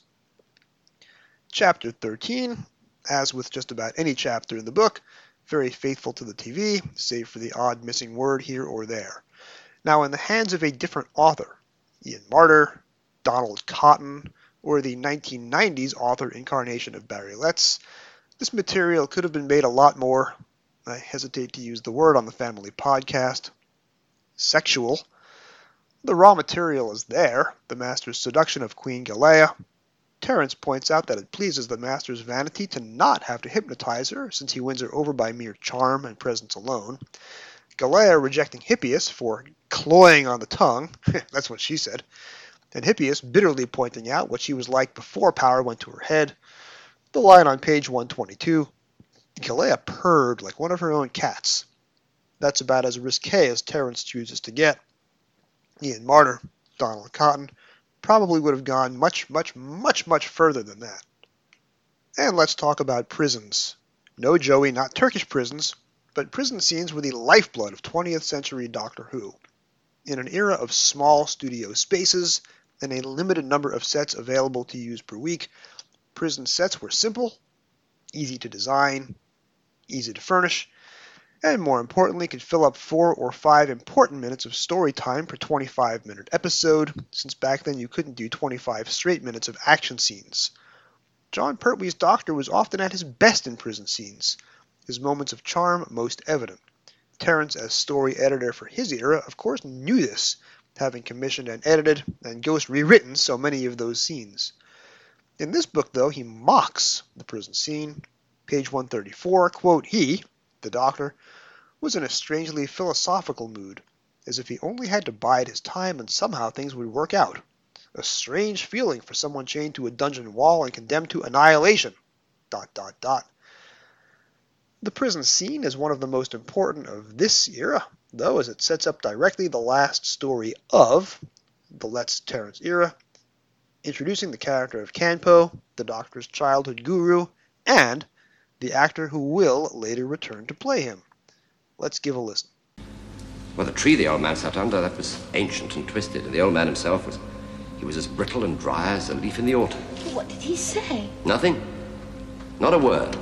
Chapter 13, as with just about any chapter in the book, very faithful to the TV, save for the odd missing word here or there. Now, in the hands of a different author, Ian Marter, Donald Cotton, or the 1990s author incarnation of Barry Letts, this material could have been made a lot more, I hesitate to use the word on the family podcast, sexual. The raw material is there, the Master's seduction of Queen Galea. Terrence points out that it pleases the Master's vanity to not have to hypnotize her, since he wins her over by mere charm and presence alone. Galea rejecting Hippias for cloying on the tongue, that's what she said, and Hippias bitterly pointing out what she was like before power went to her head. The line on page 122, Galea purred like one of her own cats. That's about as risque as Terrence chooses to get. Ian Marter, Donald Cotton, probably would have gone much further than that. And let's talk about prisons. No, Joey, not Turkish prisons, but prison scenes were the lifeblood of 20th century Doctor Who. In an era of small studio spaces and a limited number of sets available to use per week, prison sets were simple, easy to design, easy to furnish, and more importantly could fill up 4 or 5 important minutes of story time per 25-minute episode, since back then you couldn't do 25 straight minutes of action scenes. John Pertwee's Doctor was often at his best in prison scenes, his moments of charm most evident. Terrence, as story editor for his era, of course knew this, having commissioned and edited and ghost rewritten so many of those scenes. In this book, though, he mocks the prison scene. Page 134, quote, he, the Doctor, was in a strangely philosophical mood, as if he only had to bide his time and somehow things would work out. A strange feeling for someone chained to a dungeon wall and condemned to annihilation. ... The prison scene is one of the most important of this era, though, as it sets up directly the last story of the Letts Terrence era, introducing the character of Kanpo, the Doctor's childhood guru, and the actor who will later return to play him. Let's give a listen. Well, the tree the old man sat under, that was ancient and twisted, and the old man himself was as brittle and dry as a leaf in the autumn. What did he say? Nothing. Not a word.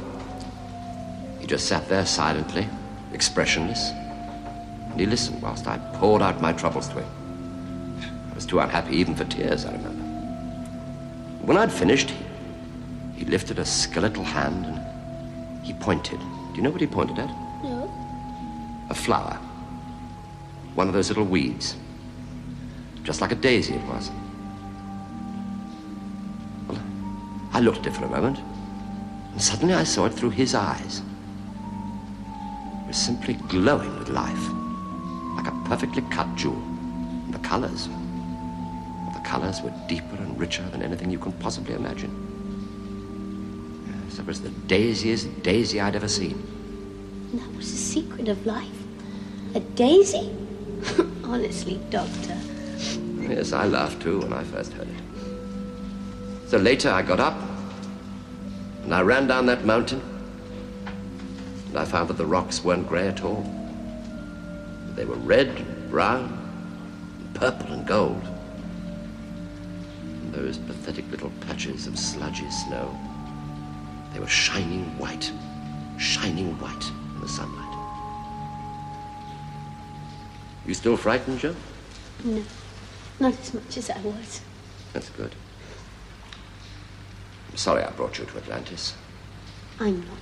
He just sat there silently, expressionless, and he listened whilst I poured out my troubles to him. I was too unhappy even for tears, I remember. When I'd finished, he lifted a skeletal hand and he pointed. Do you know what he pointed at? No. A flower. One of those little weeds. Just like a daisy it was. Well, I looked at it for a moment, and suddenly I saw it through his eyes. It was simply glowing with life, like a perfectly cut jewel. And the colors were deeper and richer than anything you can possibly imagine. It was the daisiest daisy I'd ever seen. And that was the secret of life. A daisy? Honestly, Doctor. Yes, I laughed too when I first heard it. So later I got up, and I ran down that mountain, and I found that the rocks weren't grey at all. They were red and brown, and purple and gold. And those pathetic little patches of sludgy snow, they were shining white in the sunlight. You still frightened, Joe? No, not as much as I was. That's good. I'm sorry I brought you to Atlantis. I'm not.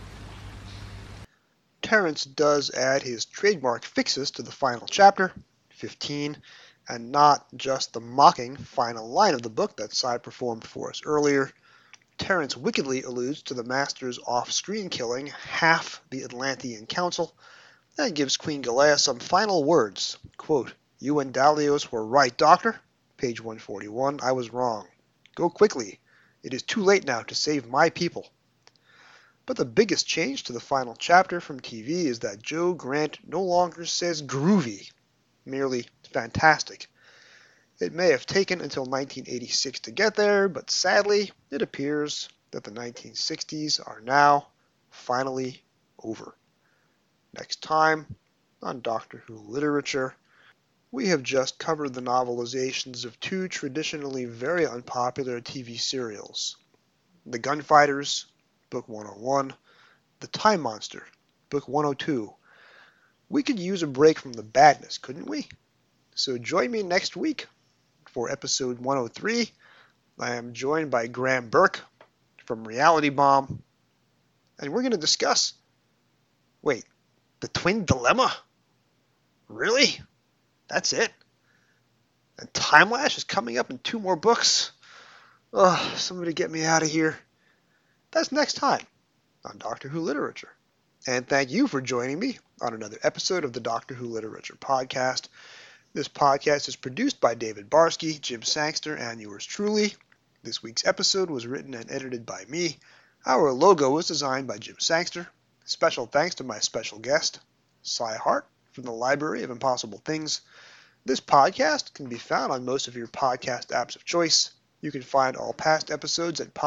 Terrence does add his trademark fixes to the final chapter, 15, and not just the mocking final line of the book that Cy performed for us earlier. Terrence wickedly alludes to the Master's off-screen killing half the Atlantean Council and gives Queen Galea some final words. Quote, "You and Dalios were right, Doctor. Page 141, I was wrong. Go quickly. It is too late now to save my people." But the biggest change to the final chapter from TV is that Joe Grant no longer says groovy, merely fantastic. It may have taken until 1986 to get there, but sadly, it appears that the 1960s are now finally over. Next time on Doctor Who Literature, we have just covered the novelizations of two traditionally very unpopular TV serials. The Gunfighters, Book 101, The Time Monster, Book 102. We could use a break from the badness, couldn't we? So join me next week for episode 103. I am joined by Graham Burke from Reality Bomb, and we're going to discuss, wait, the Twin Dilemma? Really? That's it? And Time Lash is coming up in 2 more books? Oh, somebody get me out of here. That's next time on Doctor Who Literature. And thank you for joining me on another episode of the Doctor Who Literature podcast. This podcast is produced by David Barsky, Jim Sangster, and yours truly. This week's episode was written and edited by me. Our logo was designed by Jim Sangster. Special thanks to my special guest, Cy Hart, from the Library of Impossible Things. This podcast can be found on most of your podcast apps of choice. You can find all past episodes at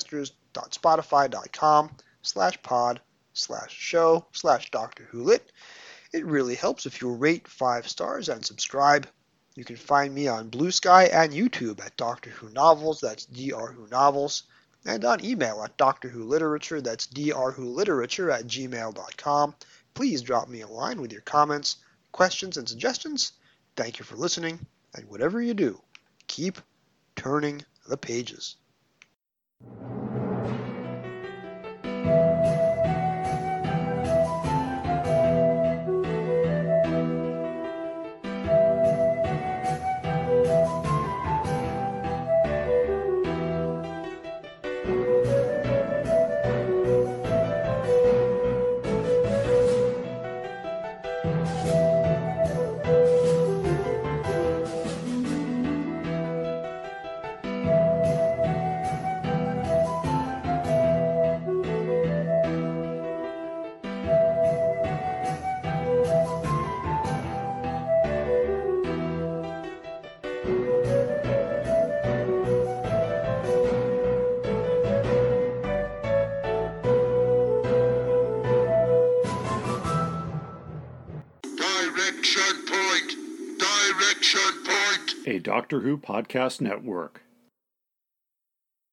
podcasters.spotify.com/pod/show/Doctor Who Lit. It really helps if you rate 5 stars and subscribe. You can find me on Blue Sky and YouTube at Doctor Who Novels, that's Dr. Who Novels, and on email at Doctor Who Literature, that's drwholiterature@gmail.com. Please drop me a line with your comments, questions, and suggestions. Thank you for listening, and whatever you do, keep turning the pages. Direction point! Direction point! A Doctor Who podcast network.